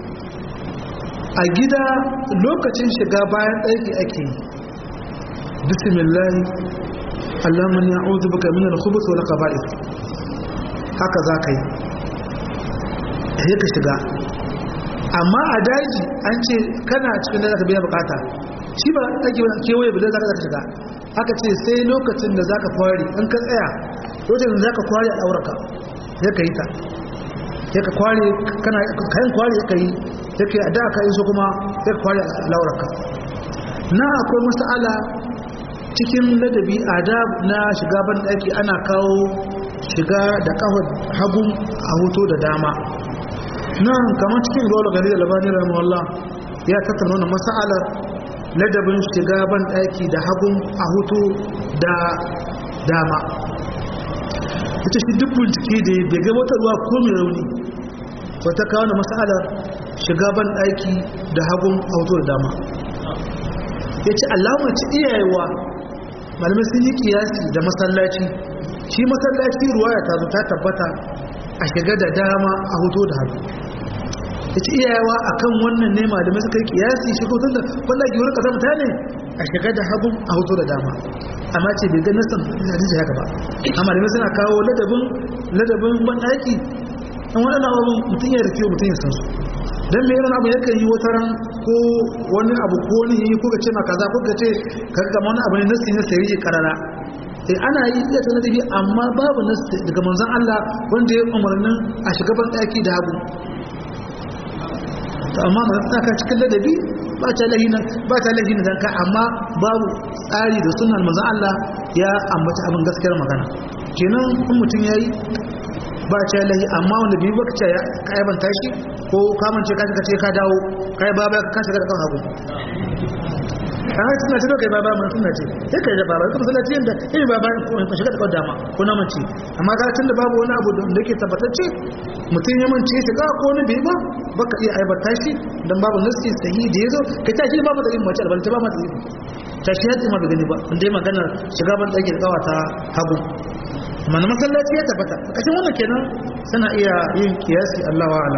a gida lokacin shiga bayan ɗaki ake yi bismillah Allahumma inni a'udhu bika min al-khubuth wal khaba'ith haka za ka yi sai ka shiga amma a daji an ce kana cikin da zaka biya bukata shi ba ake kewaye bude zaka zaka shiga aka ce sai lokacin da zaka kwari in ka tsaya lokacin da zaka kwari a dauraka sai ka yi ta sai ka kware kana kayan kware ka yi sai ka da ka yi so kuma sai ka kware a lauraka na akwai mas'ala cikin ladabi adab na shiga ban daki ana kawo shiga da kafar hagun a hoto da dama nan kamar cikin ruwa gari da labani rahimahullah ya tattauna wannan mas'alar ladabin shiga ban daki da hagun a hoto da dama ita shi duk bincike da bai ga wata ruwa ko mai rauni wata kawo na mas'alar shiga ban daki da hagun a hoto da dama ya ce allama ci iyayewa malamai sun yi kiyasi da masallaci shi masallaci ruwaya ta zo ta tabbata a shiga da dama a hoto da hagu ya ci iyayewa a kan wannan ne malamai suka yi kiyasi shi ko tunda wanda ke wurin kasar mutane a shiga da hagu a hoto da dama amma ce bai ganin san hadisi haka ba amma malamai suna kawo ladabin ladabin banɗaki an waɗannan abubuwan mutum ya rike mutum ya san su don mai irin abu yakan yi wata ran ko wani abu ko wani yi kuka ce ma kaza kuka ce kaga wani abu ne nasi na sayi karara sai ana yi iya sanar da amma babu nasi daga manzon Allah wanda ya umarnin a shiga ban daki da hagu to amma na saka cikin ladabi ba ta lahina ba ta lahina dan ka amma babu tsari da sunnar manzon Allah ya ambata abin gaskiyar magana kenan in mutum yayi ba ta lahi amma wanda bai baka ce ka yabanta shi ko ka mance ka ce ka dawo kai baba ka shiga da kan hagu an haka suna ce dokai baba mai suna ce sai kai da baba kuma suna ce yadda irin baba ko shiga da kawai dama ko na mace amma ga tun da babu wani abu da yake tabbatacce mutum ya mance shi ga ko wani bai ba baka iya aibata shi dan babu nasi sahihi da yazo kai ta shi babu da mace albalta ba mata ido ta shi hadin ma gani ba inda magana shiga ban dake da kawata hagu amma na masallaci ya tabbata kashin wannan kenan suna iya yin kiyasi Allah wa'ala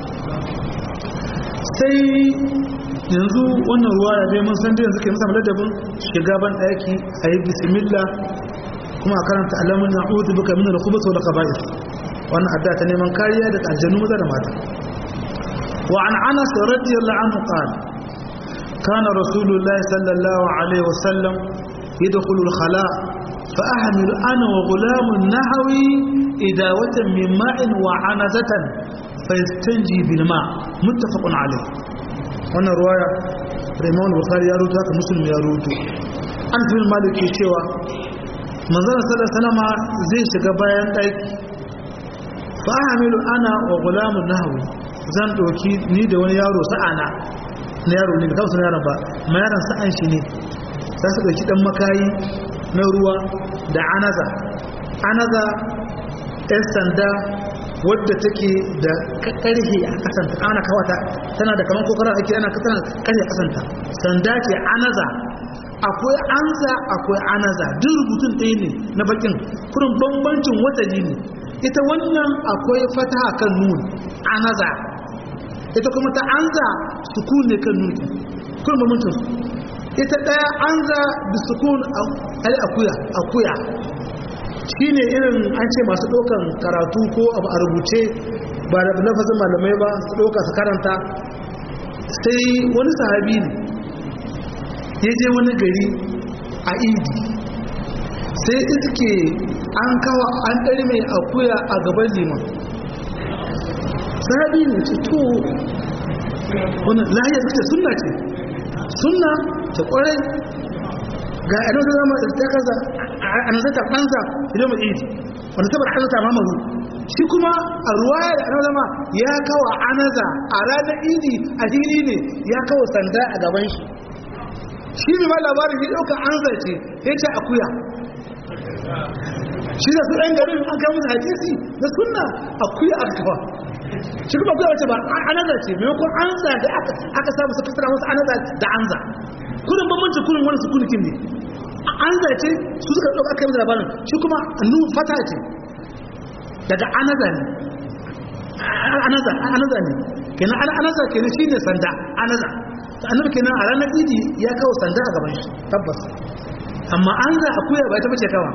sai yanzu wannan ruwa ya dai mun san da yanzu ke musamman ladabin shiga ban daki a yi bismillah kuma a karanta alamun na'udhu bika min al-khubuth wal khaba'ith wannan adda ta neman kariya daga aljannu maza da mata wa an Anas radiyallahu anhu qala kana rasulullahi sallallahu alaihi wasallam yadkhulu al-khala' fa ahmilu ana wa ghulamun nahwi idawatan min ma'in wa 'anazatan fayastanji bil ma' muttafaqun alayh wannan ruwaya Imam Bukhari ya rubuta haka Muslim ya rubuta an fi maliki cewa manzon sallallahu alaihi wasallam zai shiga bayan daki fa hamilu ana wa gulamun nahwi zan doki ni da wani yaro sa'ana na yaro ne da kawai yaron ba ma yaron sa'an shi ne sai su doki dan makayi na ruwa da anaza anaza ɗan sanda wadda take da karhe a kasanta ana kawata tana da kaman kokarar ake ana kasanta karhe a kasanta sanda ce anaza akwai anza akwai anaza duk rubutun ɗaya ne na bakin kurin bambancin watanni ne ita wannan akwai fataha kan nun anaza ita kuma ta anza sukun ne kan nun kurin bambancin ita ɗaya anza da sukun ali akuya akuya shi ne irin an ce masu ɗaukan karatu ko abu a rubuce ba da lafazin malamai ba su ɗauka su karanta sai wani sahabi ne ya je wani gari a idi sai iske an kawo an ɗari mai akuya a gaban liman sahabi ne ce to wani lahiyar suke sunna ce sunna ta ƙwarai ga yanar da zama da ta kasa an zata kansa idan mu idi wanda saboda an zata mamaru shi kuma a ruwaya da an zama ya kawo anaza a ranar idi a hili ne ya kawo sanda a gaban shi shi ne ma labarin shi ɗaukar anza ce ya ce akuya shi da su ɗan garin an kawo musu hadisi na sunna akuya aka kawo shi kuma akuya wace ba anaza ce maimakon anza da aka samu su kasara wasu anaza da anza kurin bambanci kurin wani su kunikin ne an zace su suka ɗauka aka yi da labarin shi kuma nu fata ce daga anaza ne anaza anaza ne kenan anaza kenan shi ne sanda anaza annabi kenan a ranar idi ya kawo sanda a gaban shi tabbas amma an za akuya ba ta bace kawa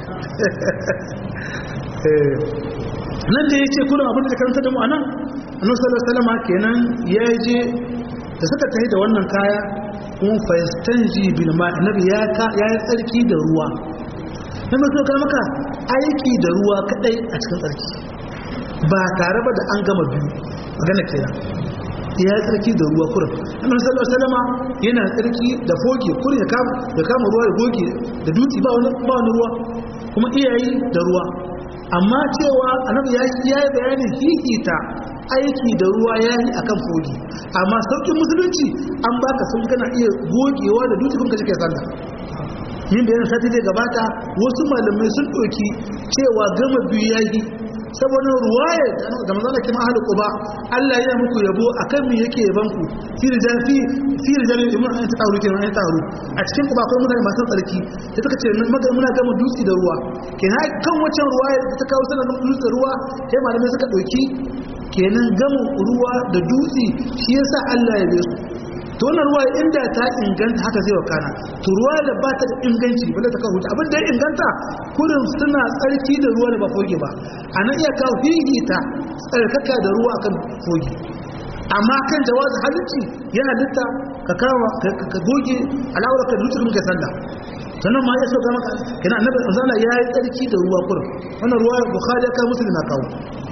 nan da ya ce kullum abin da karanta da mu anan annabi sallallahu alaihi wasallam kenan ya je da suka tafi da wannan kaya kuma fayastanji bil ma annabi ya ka ya yi tsarki da ruwa dan mutum ka maka aiki da ruwa kadai a cikin tsarki ba tare ba da an gama biyu magana kenan ya yi tsarki da ruwa kurin annabi sallallahu alaihi wasallam yana tsarki da foge kurin ya kama ya kama ruwa ya goge da dutse ba wani ba wani ruwa kuma iyayi da ruwa amma cewa annabi ya yi bayanin hihita aiki da ruwa ya yi a kan fogi amma sauƙin musulunci an baka sauƙi kana iya gogewa da dutse kun ka cike sallah yin bayanin sati zai gabata wasu malamai sun ɗauki cewa gama biyu ya yi saboda ruwaya da manzana kima ahli quba Allah ya muku yabo akan me yake yaban ku fi rijal fi fi rijal iman an ta taru kenan an taru a cikin quba akwai mutane masu tsarki sai suka ce maga muna gama dutse da ruwa kenan kan wancan ruwaya da ta kawo sanan dutse da ruwa sai malamai suka dauki kenan gama ruwa da dutse shi yasa Allah ya besu to wannan ruwa inda ta inganta haka zai wakana to ruwa da ba ta da inganci ba ta kawo abin da ya inganta kurin suna tsarki da ruwa da ba foge ba a nan iya kawo hihita tsarkaka da ruwa akan foge amma kan jawazin halitti ya halitta ka kawo ka goge alawar ka dutse muka sallah sannan ma ya sauka maka kenan annabi sallallahu ya yi tsarki da ruwa kurin wannan ruwa bukhari ya kawo muslim na kawo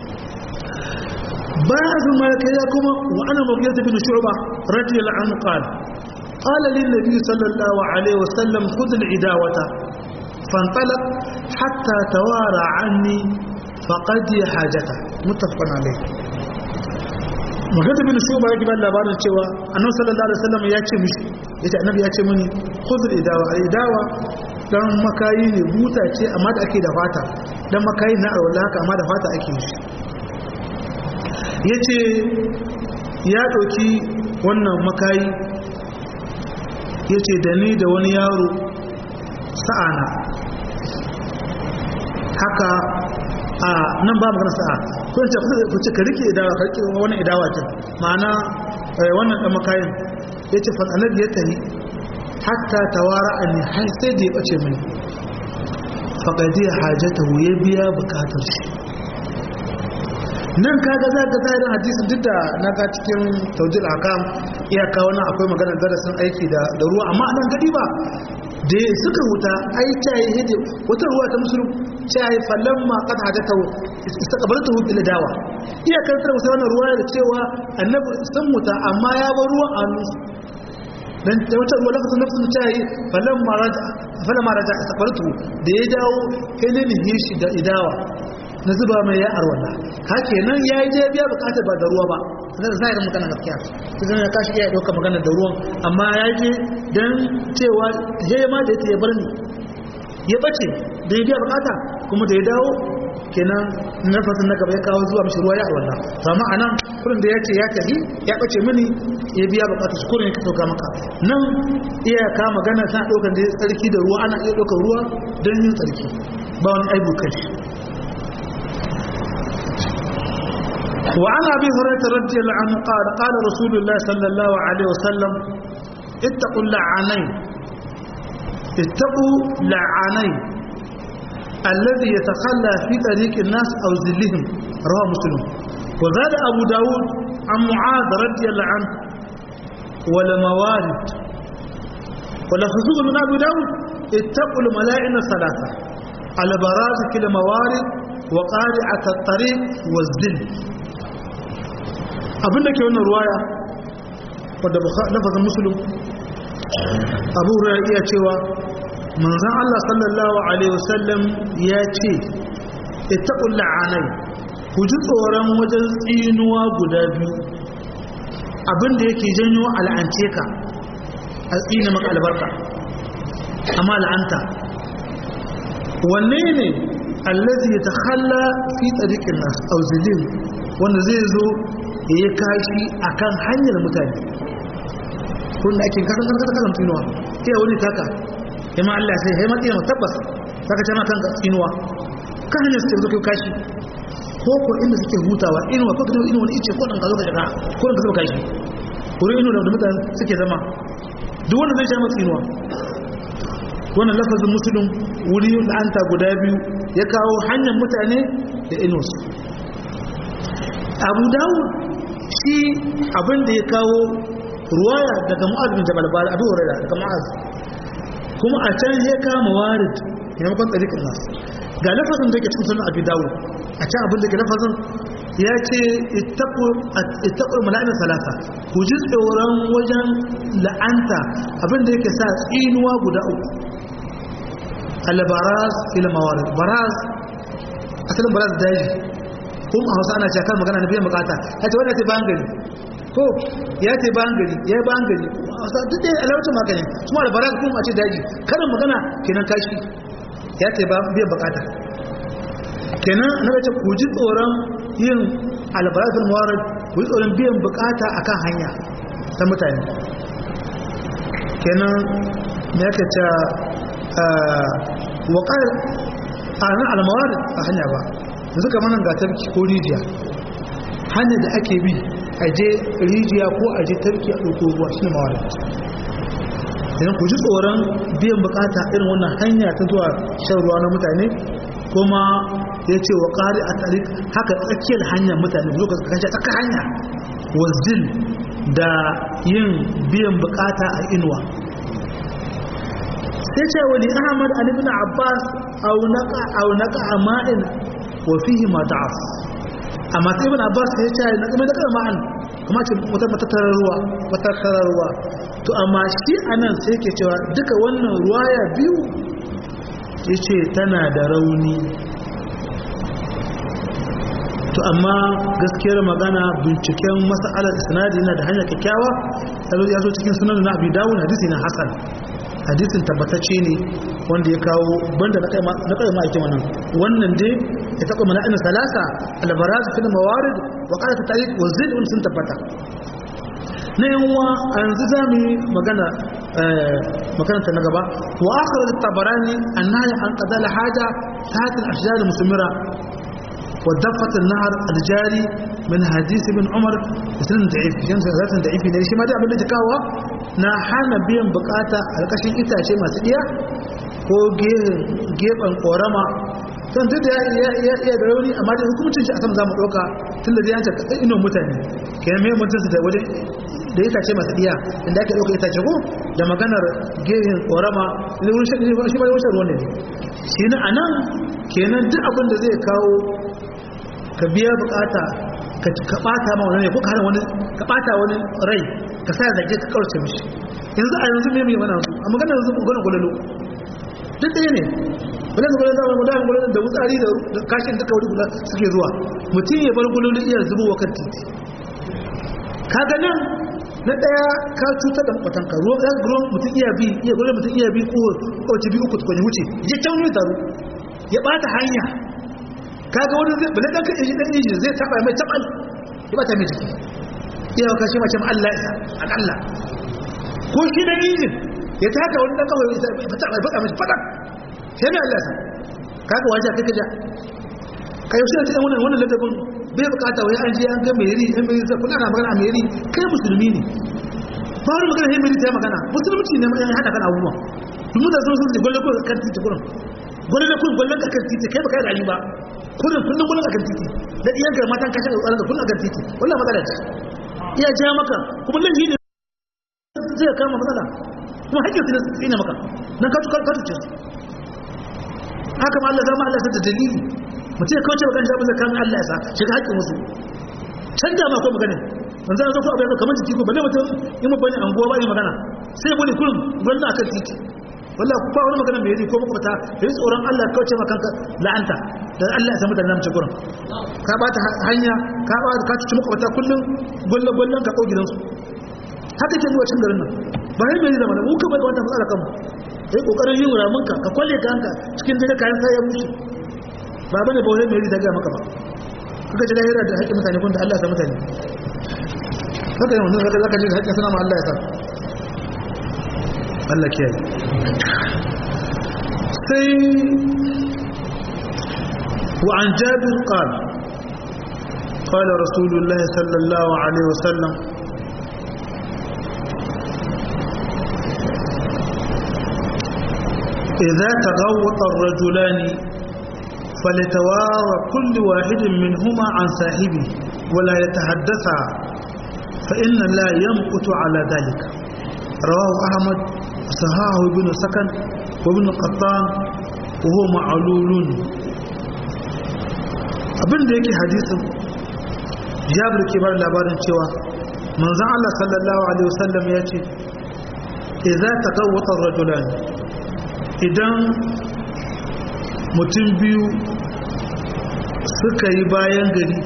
بعد ما كياكم وأنا مغيرة بن شعبة رضي الله عنه قال قال للنبي صلى الله عليه وسلم خذ العداوة فانطلق حتى توارى عني فقضي حاجته متفق عليه magana bin shuba yake ba labarin cewa annabi sallallahu alaihi wasallam ya ce mishi yace annabi ya ce mini khudh idawa idawa dan makayi ne buta ce amma da ake da fata dan makayi na arwala haka amma da fata ake yi yace ya dauki wannan makayi yace da ni da wani yaro sa'ana haka a nan ba magana sa'a ko ce ku ce ka rike idawa ka rike wannan idawa ce ma'ana wannan dan makayin yace fa annabi ya tahi hatta tawara anni har sai da ya bace mini faqadi hajatahu ya biya bukatar shi nan kaga za ka zahirin hadisin duk da na ga cikin tawjil akam iyaka wannan akwai maganar darasin aiki da da ruwa amma nan gadi ba da suka huta ai tayi hidi wata ruwa ta musulun tayi falamma qad hajatahu istaqbaltuhu bil dawa iyakar ta wannan ruwa da cewa annabi sun muta amma ya bar ruwa a nusu dan wata ruwa lafazin nafsin tayi falamma raja falamma raja istaqbaltuhu da ya dawo kai ne ne shi da idawa na zuba mai ya arwala ka kenan yayi je biya bukatar ba da ruwa ba zai zai magana gaskiya sai ya kashi ya dauka magana da ruwan amma ya je dan cewa je ma da yake ya bar ni ya bace da ya biya bukata kuma da ya dawo kenan nafasin na gaba ya kawo zuwa mishi ruwa ya arwala to amma anan kurin da yace ya tafi ya bace mini ya biya bukata shi kurin ya dauka maka nan iya ka magana ta daukan da tsarki da ruwa ana iya daukar ruwa dan yin tsarki ba wani aibu kai. وعن أبي هريرة رضي الله عنه قال قال رسول الله صلى الله عليه وسلم اتقوا اللعانين اتقوا لعانين الذي يتخلى في طريق الناس أو ذلهم رواه مسلم. وزاد أبو داود عن معاذ رضي الله عنه ولموارد ولفظوه من أبو داود اتقوا الملائن الثلاثة على برازك الموارد وقارعة الطريق والذل. abinda ke wannan ruwaya wadda lafazin musulun abu hurairah iya cewa manzon Allah sallallahu alaihi wasallam ya ce ittaqul la'anai ku ji tsoron wajen tsinuwa guda biyu abinda yake janyo al'ance ka a tsina maka albarka amma la'anta wanne ne allazi yatakhalla fi tariqin nas aw zilim wanda zai zo ya yi kashi a kan hanyar mutane kun da ake kasan kan kasan tsinuwa iya wani taka ya ma Allah sai ya matsayi tabbas saka ce ma kan tsinuwa kan hanyar su zo kai kashi ko ko inda suke hutawa inuwa ko kuma inuwa wani ice ko dan ka zo ka shiga ko dan ka zo kashi wurin inuwa da mutane suke zama duk wanda zai sha ma tsinuwa wannan lafazin musulun wuri la'anta guda biyu ya kawo hanyar mutane da inuwa. Abu Dawud shi abin da ya kawo ruwaya daga Mu'az bin Jabal Bari Abu Hurairah daga Mu'az kuma a can ya kama warid ya makon tsarikin nas ga lafazin da ke cikin sunan Abu Dawud a can abin da ke lafazin ya ce ittaqul mala'ina salasa ku ji tsoron wajen la'anta abin da yake sa tsinuwa guda uku al-baraz ila mawarid baraz asalin baraz daji kuma a hausa ana cewa kan magana na biyan bukata ya ce wadda ce bayan gari ko ya ce bayan gari ya yi bayan gari a hausa duk da alawacin magani kuma albara kuma a ce daji karin magana kenan kashi ya ce biyan bukata kenan na wace ku ji tsoron yin albaratun mawarar ku ji tsoron biyan bukata a kan hanya ta mutane kenan ya ka ce wakar a nan almawarar a hanya ba yanzu kamar nan ga tarki ko rijiya hanyar da ake bi a je rijiya ko a je tarki a ɗauko ruwa shi ne mawari idan ku ji tsoron biyan bukata irin wannan hanya ta zuwa shan ruwa na mutane kuma ya ce wa ƙari a tarik haka tsakiyar hanyar mutane zo ka kashe tsaka hanya wazil da yin biyan bukata a inuwa sai ce wani ahmad alibin abbas au naka ama'in وفيه ما ضعف amma sai ibn abbas ya ce na kuma da ma'an kuma ce wata matattarar ruwa matattarar ruwa to amma shi anan sai yake cewa duka wannan ruwaya biyu yace tana da rauni to amma gaskiyar magana binciken mas'alar isnadi yana da hanya kyakkyawa ya zo cikin sunan na Abi Dawud hadisi na hasan hadisin tabbatacce ne wanda ya kawo banda na kai na kai ma ake wannan wannan dai ya taɓa mana ina salasa al-baraz fil mawarid wa qalat at-tariq wa zid sun tabbata na yawa a yanzu zamu magana makaranta na gaba wa akhraj at-tabarani annahi an qadala haja tahat al-ashjar al-musmira wa daffat an-nahr al-jari min hadith ibn umar isnad da'if kan zatan da'if ne shi ma da abin da kawo na hana biyan bukata alkashin itace masu iya ko gefen korama don duk da ya iya da rauni amma da hukumcin shi a sama za mu ɗauka tun da ya ce ino mutane ke mai mutunsu da wajen da itace masu iya inda ake ɗauka itace ko da maganar gefen korama da wurin shi ba yawancin ruwan ne shi na anan kenan duk abin da zai kawo ka biya bukata ka ɓata ma wani ne ko ka hana wani ka ɓata wani rai ka sa zage ka kaurace mishi yanzu a yanzu mai mana su a maganar yanzu gwanon gwalolo duk ɗaya ne wadda ga gwalolo zama gudanar gwalolo da wutsari da kashin duka wuri guda suke zuwa mutum ya bar gwalolo iya zubo wa kan titi ka ganin na ɗaya ka cutar da matanka ruwan mutum iya bi iya gwalolo mutum iya bi kowace bi uku tukwane wuce ya can wani taro ya ɓata hanya kaga wani zai bala ɗan kan ɗan injin zai taɓa mai taɓal ya ɓata mai jiki iya wa kashe mace Allah ya akalla ko shi da injin ya taka wani dan kawai ya fata mai fada mai fada sai mai Allah ya kaga waje kai kaja kai yau sai wannan wannan ladabin bai bukata wai an je an ga meri an meri sai kuna magana a meri kai musulmi ne ba wani magana sai meri ta magana musulunci ne mai hada kan abubuwa mun da sun sun golle ko kan titi gurin golle da kun golle ka kan titi kai baka rayu ba kullun kullun golle ka kan titi da iyanka matan kashe da tsaron da kullun kan titi wallahi matsala ce iya ja maka kuma nan shi ne zai kama matsala kuma haƙƙinsu ne su ne maka nan ka tukar katuce su haka ma Allah zama Allah sa da dalili mutum ya kauce magana da zai kama Allah ya sa shiga haƙƙin wasu canja ma ko maganin man zan zo ko abin kamar jiki ko balle mutum in mu bani anguwa ba ne magana sai bane kullum gwanda akan titi wallahi ku ba wani magana mai yi ko makwata da tsoron Allah kauce maka kanka la'anta da Allah ya samu da namce gurin ka bata hanya ka ba ka tuci makwata kullum gulla gullan ka kau gidansu haka ke zuwa cin garin nan ba sai mai zama da mu ka bai wata matsala kanmu sai kokarin yin ramunka ka kwalle ka hanka cikin dare kayan sai ya bushe ba bane ba wai mai da ga maka ba kaga ji lahira da haƙƙin mutane kun da Allah ya sa mutane haka yau ne zaka zaka ji haƙƙin sana ma Allah ya sa Allah kiyaye sai وعن جابر قال قال رسول الله صلى الله عليه وسلم إذا تغوط الرجلان فليتوارى كل واحد منهما عن صاحبه ولا يتحدثا فإن لا يمقت على ذلك رواه أحمد صححه ابن سكن وابن قطان وهو معلول abin da yake hadisin Jabir ke bar labarin cewa manzon Allah sallallahu alaihi wasallam ya ce idza taqawwata ar-rajulan idan mutum biyu suka yi bayan gari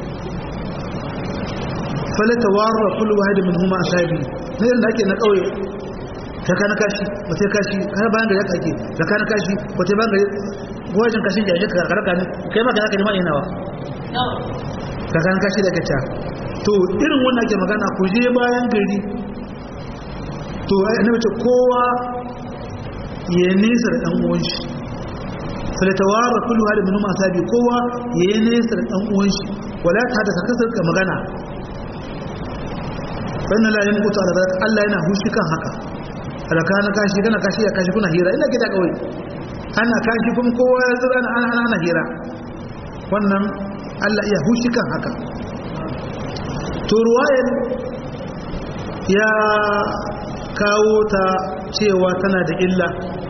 falata warra kullu wahid minhuma asabi ne da ake na kauye ta kana kashi mutai kashi har bayan gari ake ta kana kashi mutai bayan gari wajen kashi da yake karkara ne kai ma kana kai ma inawa ta kana kashi da kacha to irin wannan ake magana ku je bayan gari to annabi ce kowa ya nesa da ɗan uwan shi falatawara kullu hada minhum asabi kowa ya nesa da ɗan uwan shi wala ta hada kasar ka magana wannan la yin kuta da Allah yana hushi kan haka alaka na kashi kana kashi ya kashi kuna hira ina gida kawai ana kashi kuma kowa ya zura ana ana ana hira wannan Allah ya hushi kan haka to ruwayan ya kawo ta cewa tana da illa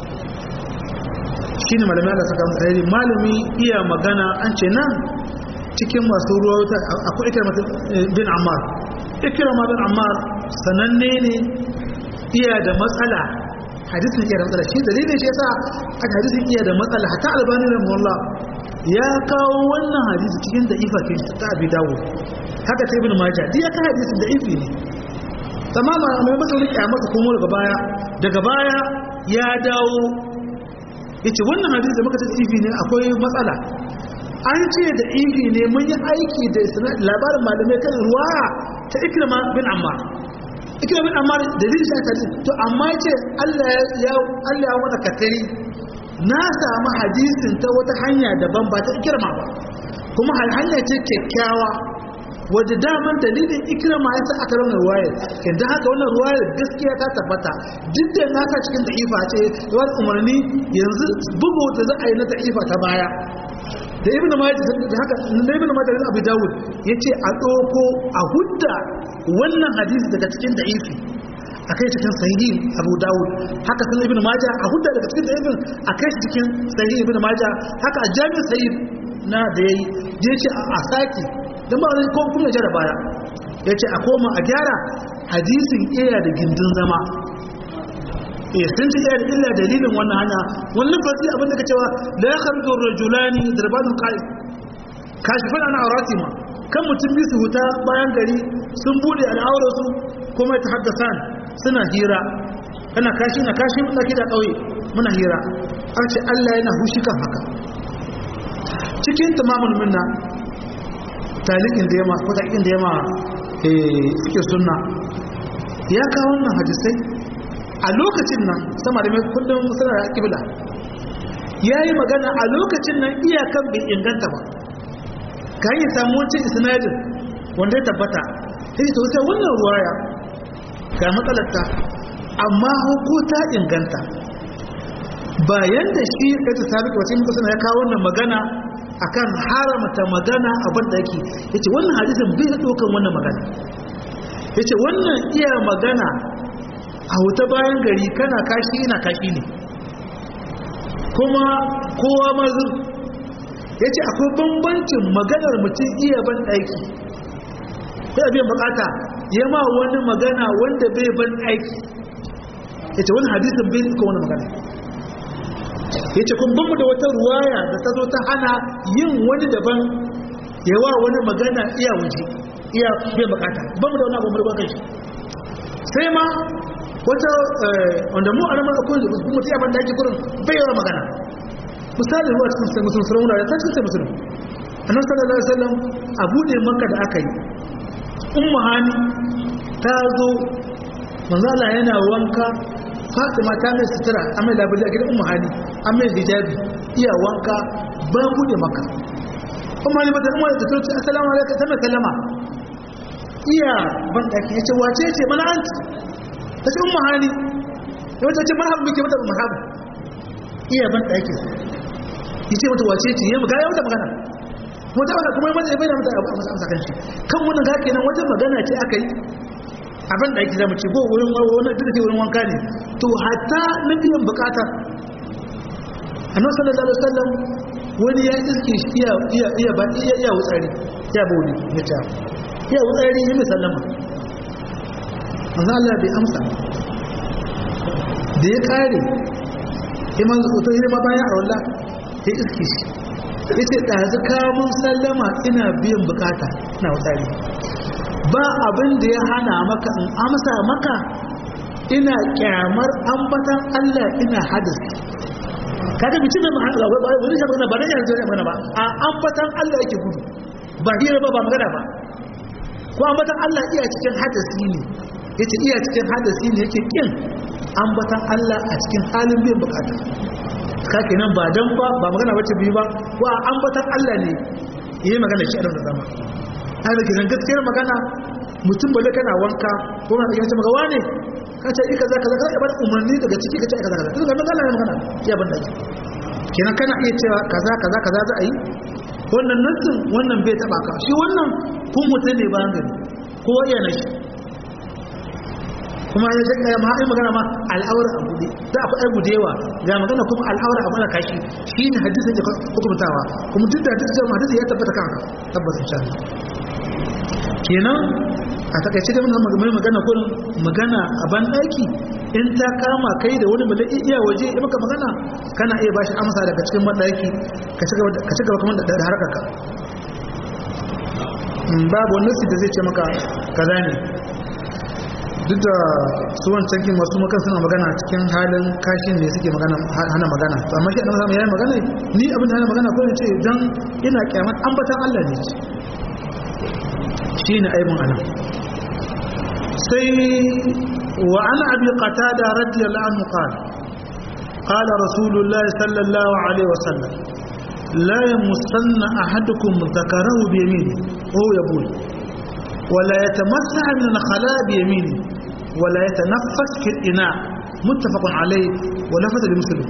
shi ne malami Allah saka mutane malami iya magana an ce nan cikin masu ruwa wuta akwai ikirama bin Ammar ikirama bin Ammar sananne ne iya da matsala hadisin iya da matsala shi dalilin shi yasa a hadisin iya da matsala hatta albani rahimahullah ya kawo wannan hadisi cikin da ifa ke ta Abi Dawud haka ta Ibn Majah duk ya ka hadisin da ifi ne tamama mai matsalin kiyamata kuma daga baya daga baya ya dawo yace wannan hadisi da muka ce ifi ne akwai matsala an ce da ifi ne mun yi aiki da labarin malamai kan ruwa ta Ikrima bin Ammar Ikrima bin Ammar dalilin shi aka ce to amma yace Allah ya Allah ya wada katari na samu hadisin ta wata hanya daban ba ta Ikrima ba kuma hanya ce kyakkyawa wadda daman dalilin Ikrima ya sa aka rauna ruwayar yadda haka wannan ruwayar gaskiya ta tabbata duk da na sa cikin da'ifa ce yawan umarni yanzu bugu da za a yi na da'ifa ta baya da ibn majah da haka da ibn majah da Abu Dawud yace a doko a hudda wannan hadisi daga cikin da'ifi akai cikin sahihi Abu Dawud haka sun ibn majah a hudda daga cikin da'ifi akai cikin sahihi ibn majah haka a jami'in sahih na da yayi yace a saki dan ba ko kuma jara baya yace a koma a gyara hadisin iya da gindin zama eh sun ce iya da illa dalilin wannan hanya wannan fasi abin da ka cewa la yakhruju rajulani darbanu qal kashifan ana aurati ma kan mutum bi su huta bayan gari sun bude al'aurarsu kuma ta haddasan suna hira kana kashi na kashi mun da kida kauye muna hira an ce Allah yana hushi kan haka cikin tamamul minna talikin da yama ko talikin da yama eh suke sunna ya kawo wannan hadisai a lokacin nan sama da mai kullum suna da kibla yayi magana a lokacin nan iyakan bai inganta ba kai ya samu wancan isnadin wanda ya tabbata sai to sai wannan ruwaya ga matsalarta amma hukuta inganta bayan da shi kace sabiq wacin kusa ya kawo wannan magana akan haramta magana abin da yake yace wannan hadisin bai dokan wannan magana yace wannan iya magana a wuta bayan gari kana kashi ina kashi ne kuma kowa mazur yace akwai bambancin maganar mutum iya ban daki sai abin bukata yama wani magana wanda bai ban aiki yace wannan hadisin bai dokan wannan magana yace kun bamu da wata ruwaya da ta zo ta hana yin wani daban yawa wani magana iya waje iya bai bukata bamu da wani abu mun kai sai ma wata wanda mu a ramar akwai kuma ta yaban da ake kurin bai yawa magana misali ruwa cikin sai musulun sura da ta cikin sai musulun annabi sallallahu alaihi wasallam a bude makka da aka yi ummu hani ta zo manzo Allah yana wanka Fatima ta mai sutura a mai labari a gidan ummu hani a mai hijabi iya wanka bayan bude maka ummu hani bata ummu da tace assalamu alaikum ta mai sallama iya ban daki yace wace ce mana anti tace ummu hani yace ce marhaba biki mata marhaba iya ban daki yace mata wace ce yayi ga wata magana wata magana kuma mai bai da mata amsa kan shi kan wannan ga kenan wata magana ce aka yi abin da ake zama ce ko wurin wani duk da wurin wanka ne to hatta na biyan bukata annabi sallallahu alaihi wasallam wani ya iske shi iya iya iya ba iya iya wutsari ya bauli ya ta iya wutsari ne mai sallama manzo Allah bai amsa da ya kare iman zuwa yi ma bayan Allah ya iske shi yace da zaka mun sallama ina biyan bukata ina wutsari ba abin da ya hana maka in amsa maka ina kyamar ambatan Allah ina hadisi kaga bici da wani shi magana ba da yanzu da magana ba a ambatan Allah yake gudu ba hira ba ba magana ba ko ambatan Allah iya cikin hadisi ne yace iya cikin hadisi ne yake kin ambatan Allah a cikin halin biyan bukata kake nan ba dan ba ba magana wacce bi ba ko ambatan Allah ne yayi magana shi a ran zama har da gidan gaskiyar magana mutum bale kana wanka ko na yace magawa ne kace ika zaka zaka ya bar umarni daga ciki kace ika zaka duk ga magana ne magana ya banda ki kenan kana iya cewa kaza kaza kaza za a yi wannan nassin wannan bai taba ka shi wannan kun mutum ne bayan gari ko iya na shi kuma ya jaka ma ai magana ma al'aura a bude da akwai ai gudewa ga magana kuma al'aura a mana kashi shi ne hadisin da hukumtawa kuma duk da duk da hadisi ya tabbata kan tabbata insha Allah kenan a takaice da mai magana ko magana a ban daki in ta kama kai da wani malai iya waje ya maka magana kana iya bashi amsa daga cikin madaki ka ci gaba ka ci gaba kuma da harkarka babu wani nasi da zai ce maka kaza ne duk da su wancan kin wasu makan suna magana cikin halin kashin ne suke magana hana magana to amma shi annabi sallallahu alaihi magana ni abin da hana magana ko ne ce dan ina kiyamar ambatan Allah ne shine aibun anan sai wa ana abi qatada radiyallahu anhu qala qala rasulullahi sallallahu alaihi wasallam la yamussanna ahadukum dhakarahu bi yaminihi wa yaqul ولا يتمسح من الخلاء بيمينه ولا يتنفس في الإناء متفق عليه ولفظ لمسلم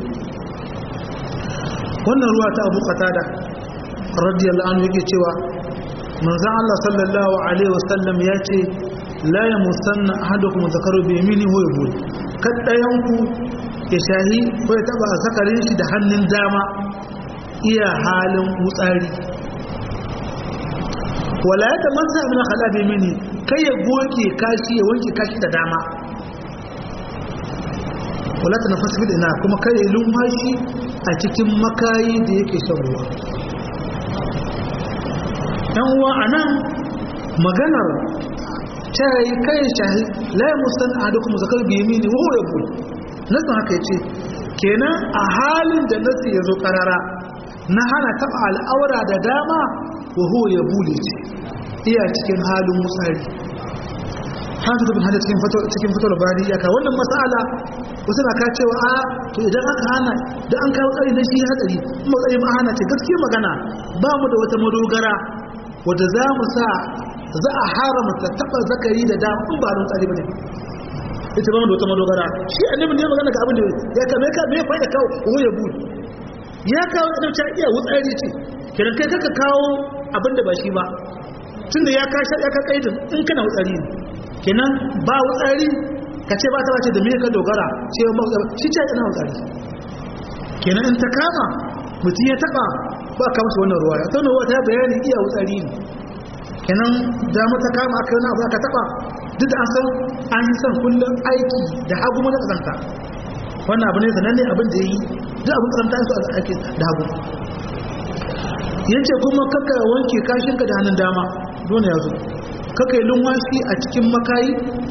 wannan ruwa ta Abu Qatada radiyallahu anhu yake cewa manzo Allah sallallahu alaihi wasallam yace la yamusanna ahadukum zakaru bi yaminihi wa yaqul kaddayan ku ya shahi ko ya taba zakarin shi da hannun dama iya halin wutsari wala ya tamassa min khala bi mini kai ya goke kashi ya wanke kashi da dama wala ta nafas bil ina kuma kai ya lumhashi a cikin makayi da yake shan ruwa dan uwa anan maganar tayi kai shahi la yamustan ahadukum zakar bi yamini wa huwa yaqul nasu haka yace kenan a halin da nasu yazo karara na hana taba al'aura da dama wa huwa yabuli ce iya cikin halin musari hanta bin hada cikin fito cikin fito da bari yaka wannan mas'ala wasu na ka cewa a to idan aka hana da an kawo tsari na shi hadari kuma tsari ma hana ce gaskiya magana ba mu da wata madogara wanda za mu sa za a haramta taba zakari da dama in ba don tsari bane ita ba mu da wata madogara shi annabi ne magana ga abin da ya kame ka me fa da kawo wa yabuli ya kawo da ta iya wutsari ce kiran kai kaka kawo abinda ba shi ba tunda ya kashe ya ka kaidin in kana wutsari kenan ba wutsari ka ce ba ta bace da me ka dogara ce ba shi ce kana wutsari kenan in ta kama mutum ya taba ba ka masa wannan ruwa ya tana wata bayani iya wutsari ne kenan da mata kama aka yana ba ka taba duk da an san an yi san kullum aiki da hagu mana kazanta wannan abu ne sananne abin da yi duk abin karanta su ake da hagu yace kuma kaka wanke kashinka da hannun dama dole yazo kaka yi lunwashi a cikin makayi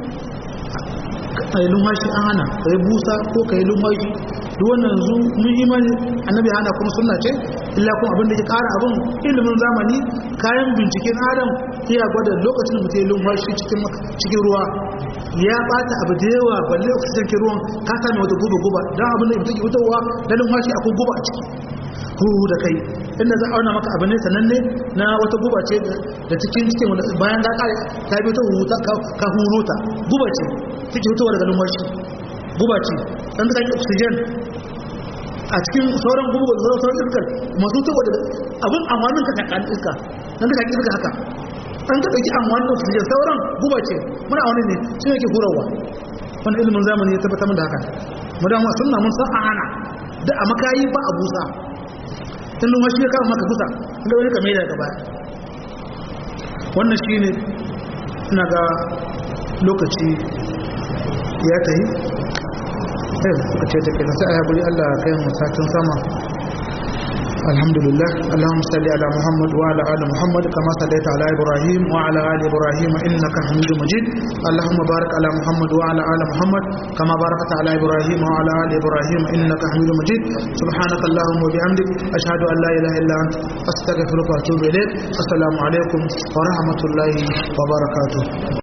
kai lunwashi an hana kai busa ko kai lunwashi duk wannan yanzu mun imani annabi hana kuma sunna ce illa kuma abin da ke kara abin ilimin zamani kayan binciken adam iya gwada lokacin da mutum ya lunwashi cikin cikin ruwa ya bata abu da yawa balle oxygen ke ruwan ka sami wata guba guba dan abin da yake fitowa da lunwashi akwai guba a ciki huru da kai inda za a auna maka abu ne sananne na wata guba ce da cikin cikin bayan da ka ta bi ta huta ka huro ta guba ce take fitowa daga numfashi guba ce dan da kake oxygen a cikin sauran guba da sauran iskar masu ta wadda abin amanin ka kan iska dan da kake iska haka an ka dauki amanin oxygen sauran guba ce muna wani ne shi yake hurawa wannan ilimin zamani ya tabbatar da haka mu da mu sunna mun san ana da a makayi ba a busa tun wasu ya kawo maka kusa inda wani kame da gaba wannan shi ne ina ga lokaci ya ta yi ɗaya suka ce take na sai a haƙuri allah kai musatun sama alhamdulillah allahumma salli ala muhammad wa ala ali muhammad kama sallaita ala ibrahim wa ala ali ibrahim innaka hamidum majid allahumma barik ala muhammad wa ala ali muhammad kama barakta ala ibrahim wa ala ali ibrahim innaka hamidum majid subhanaka allahumma wa bihamdik ashhadu an la ilaha illa anta astaghfiruka wa atubu ilayk assalamu alaikum wa rahmatullahi wa barakatuh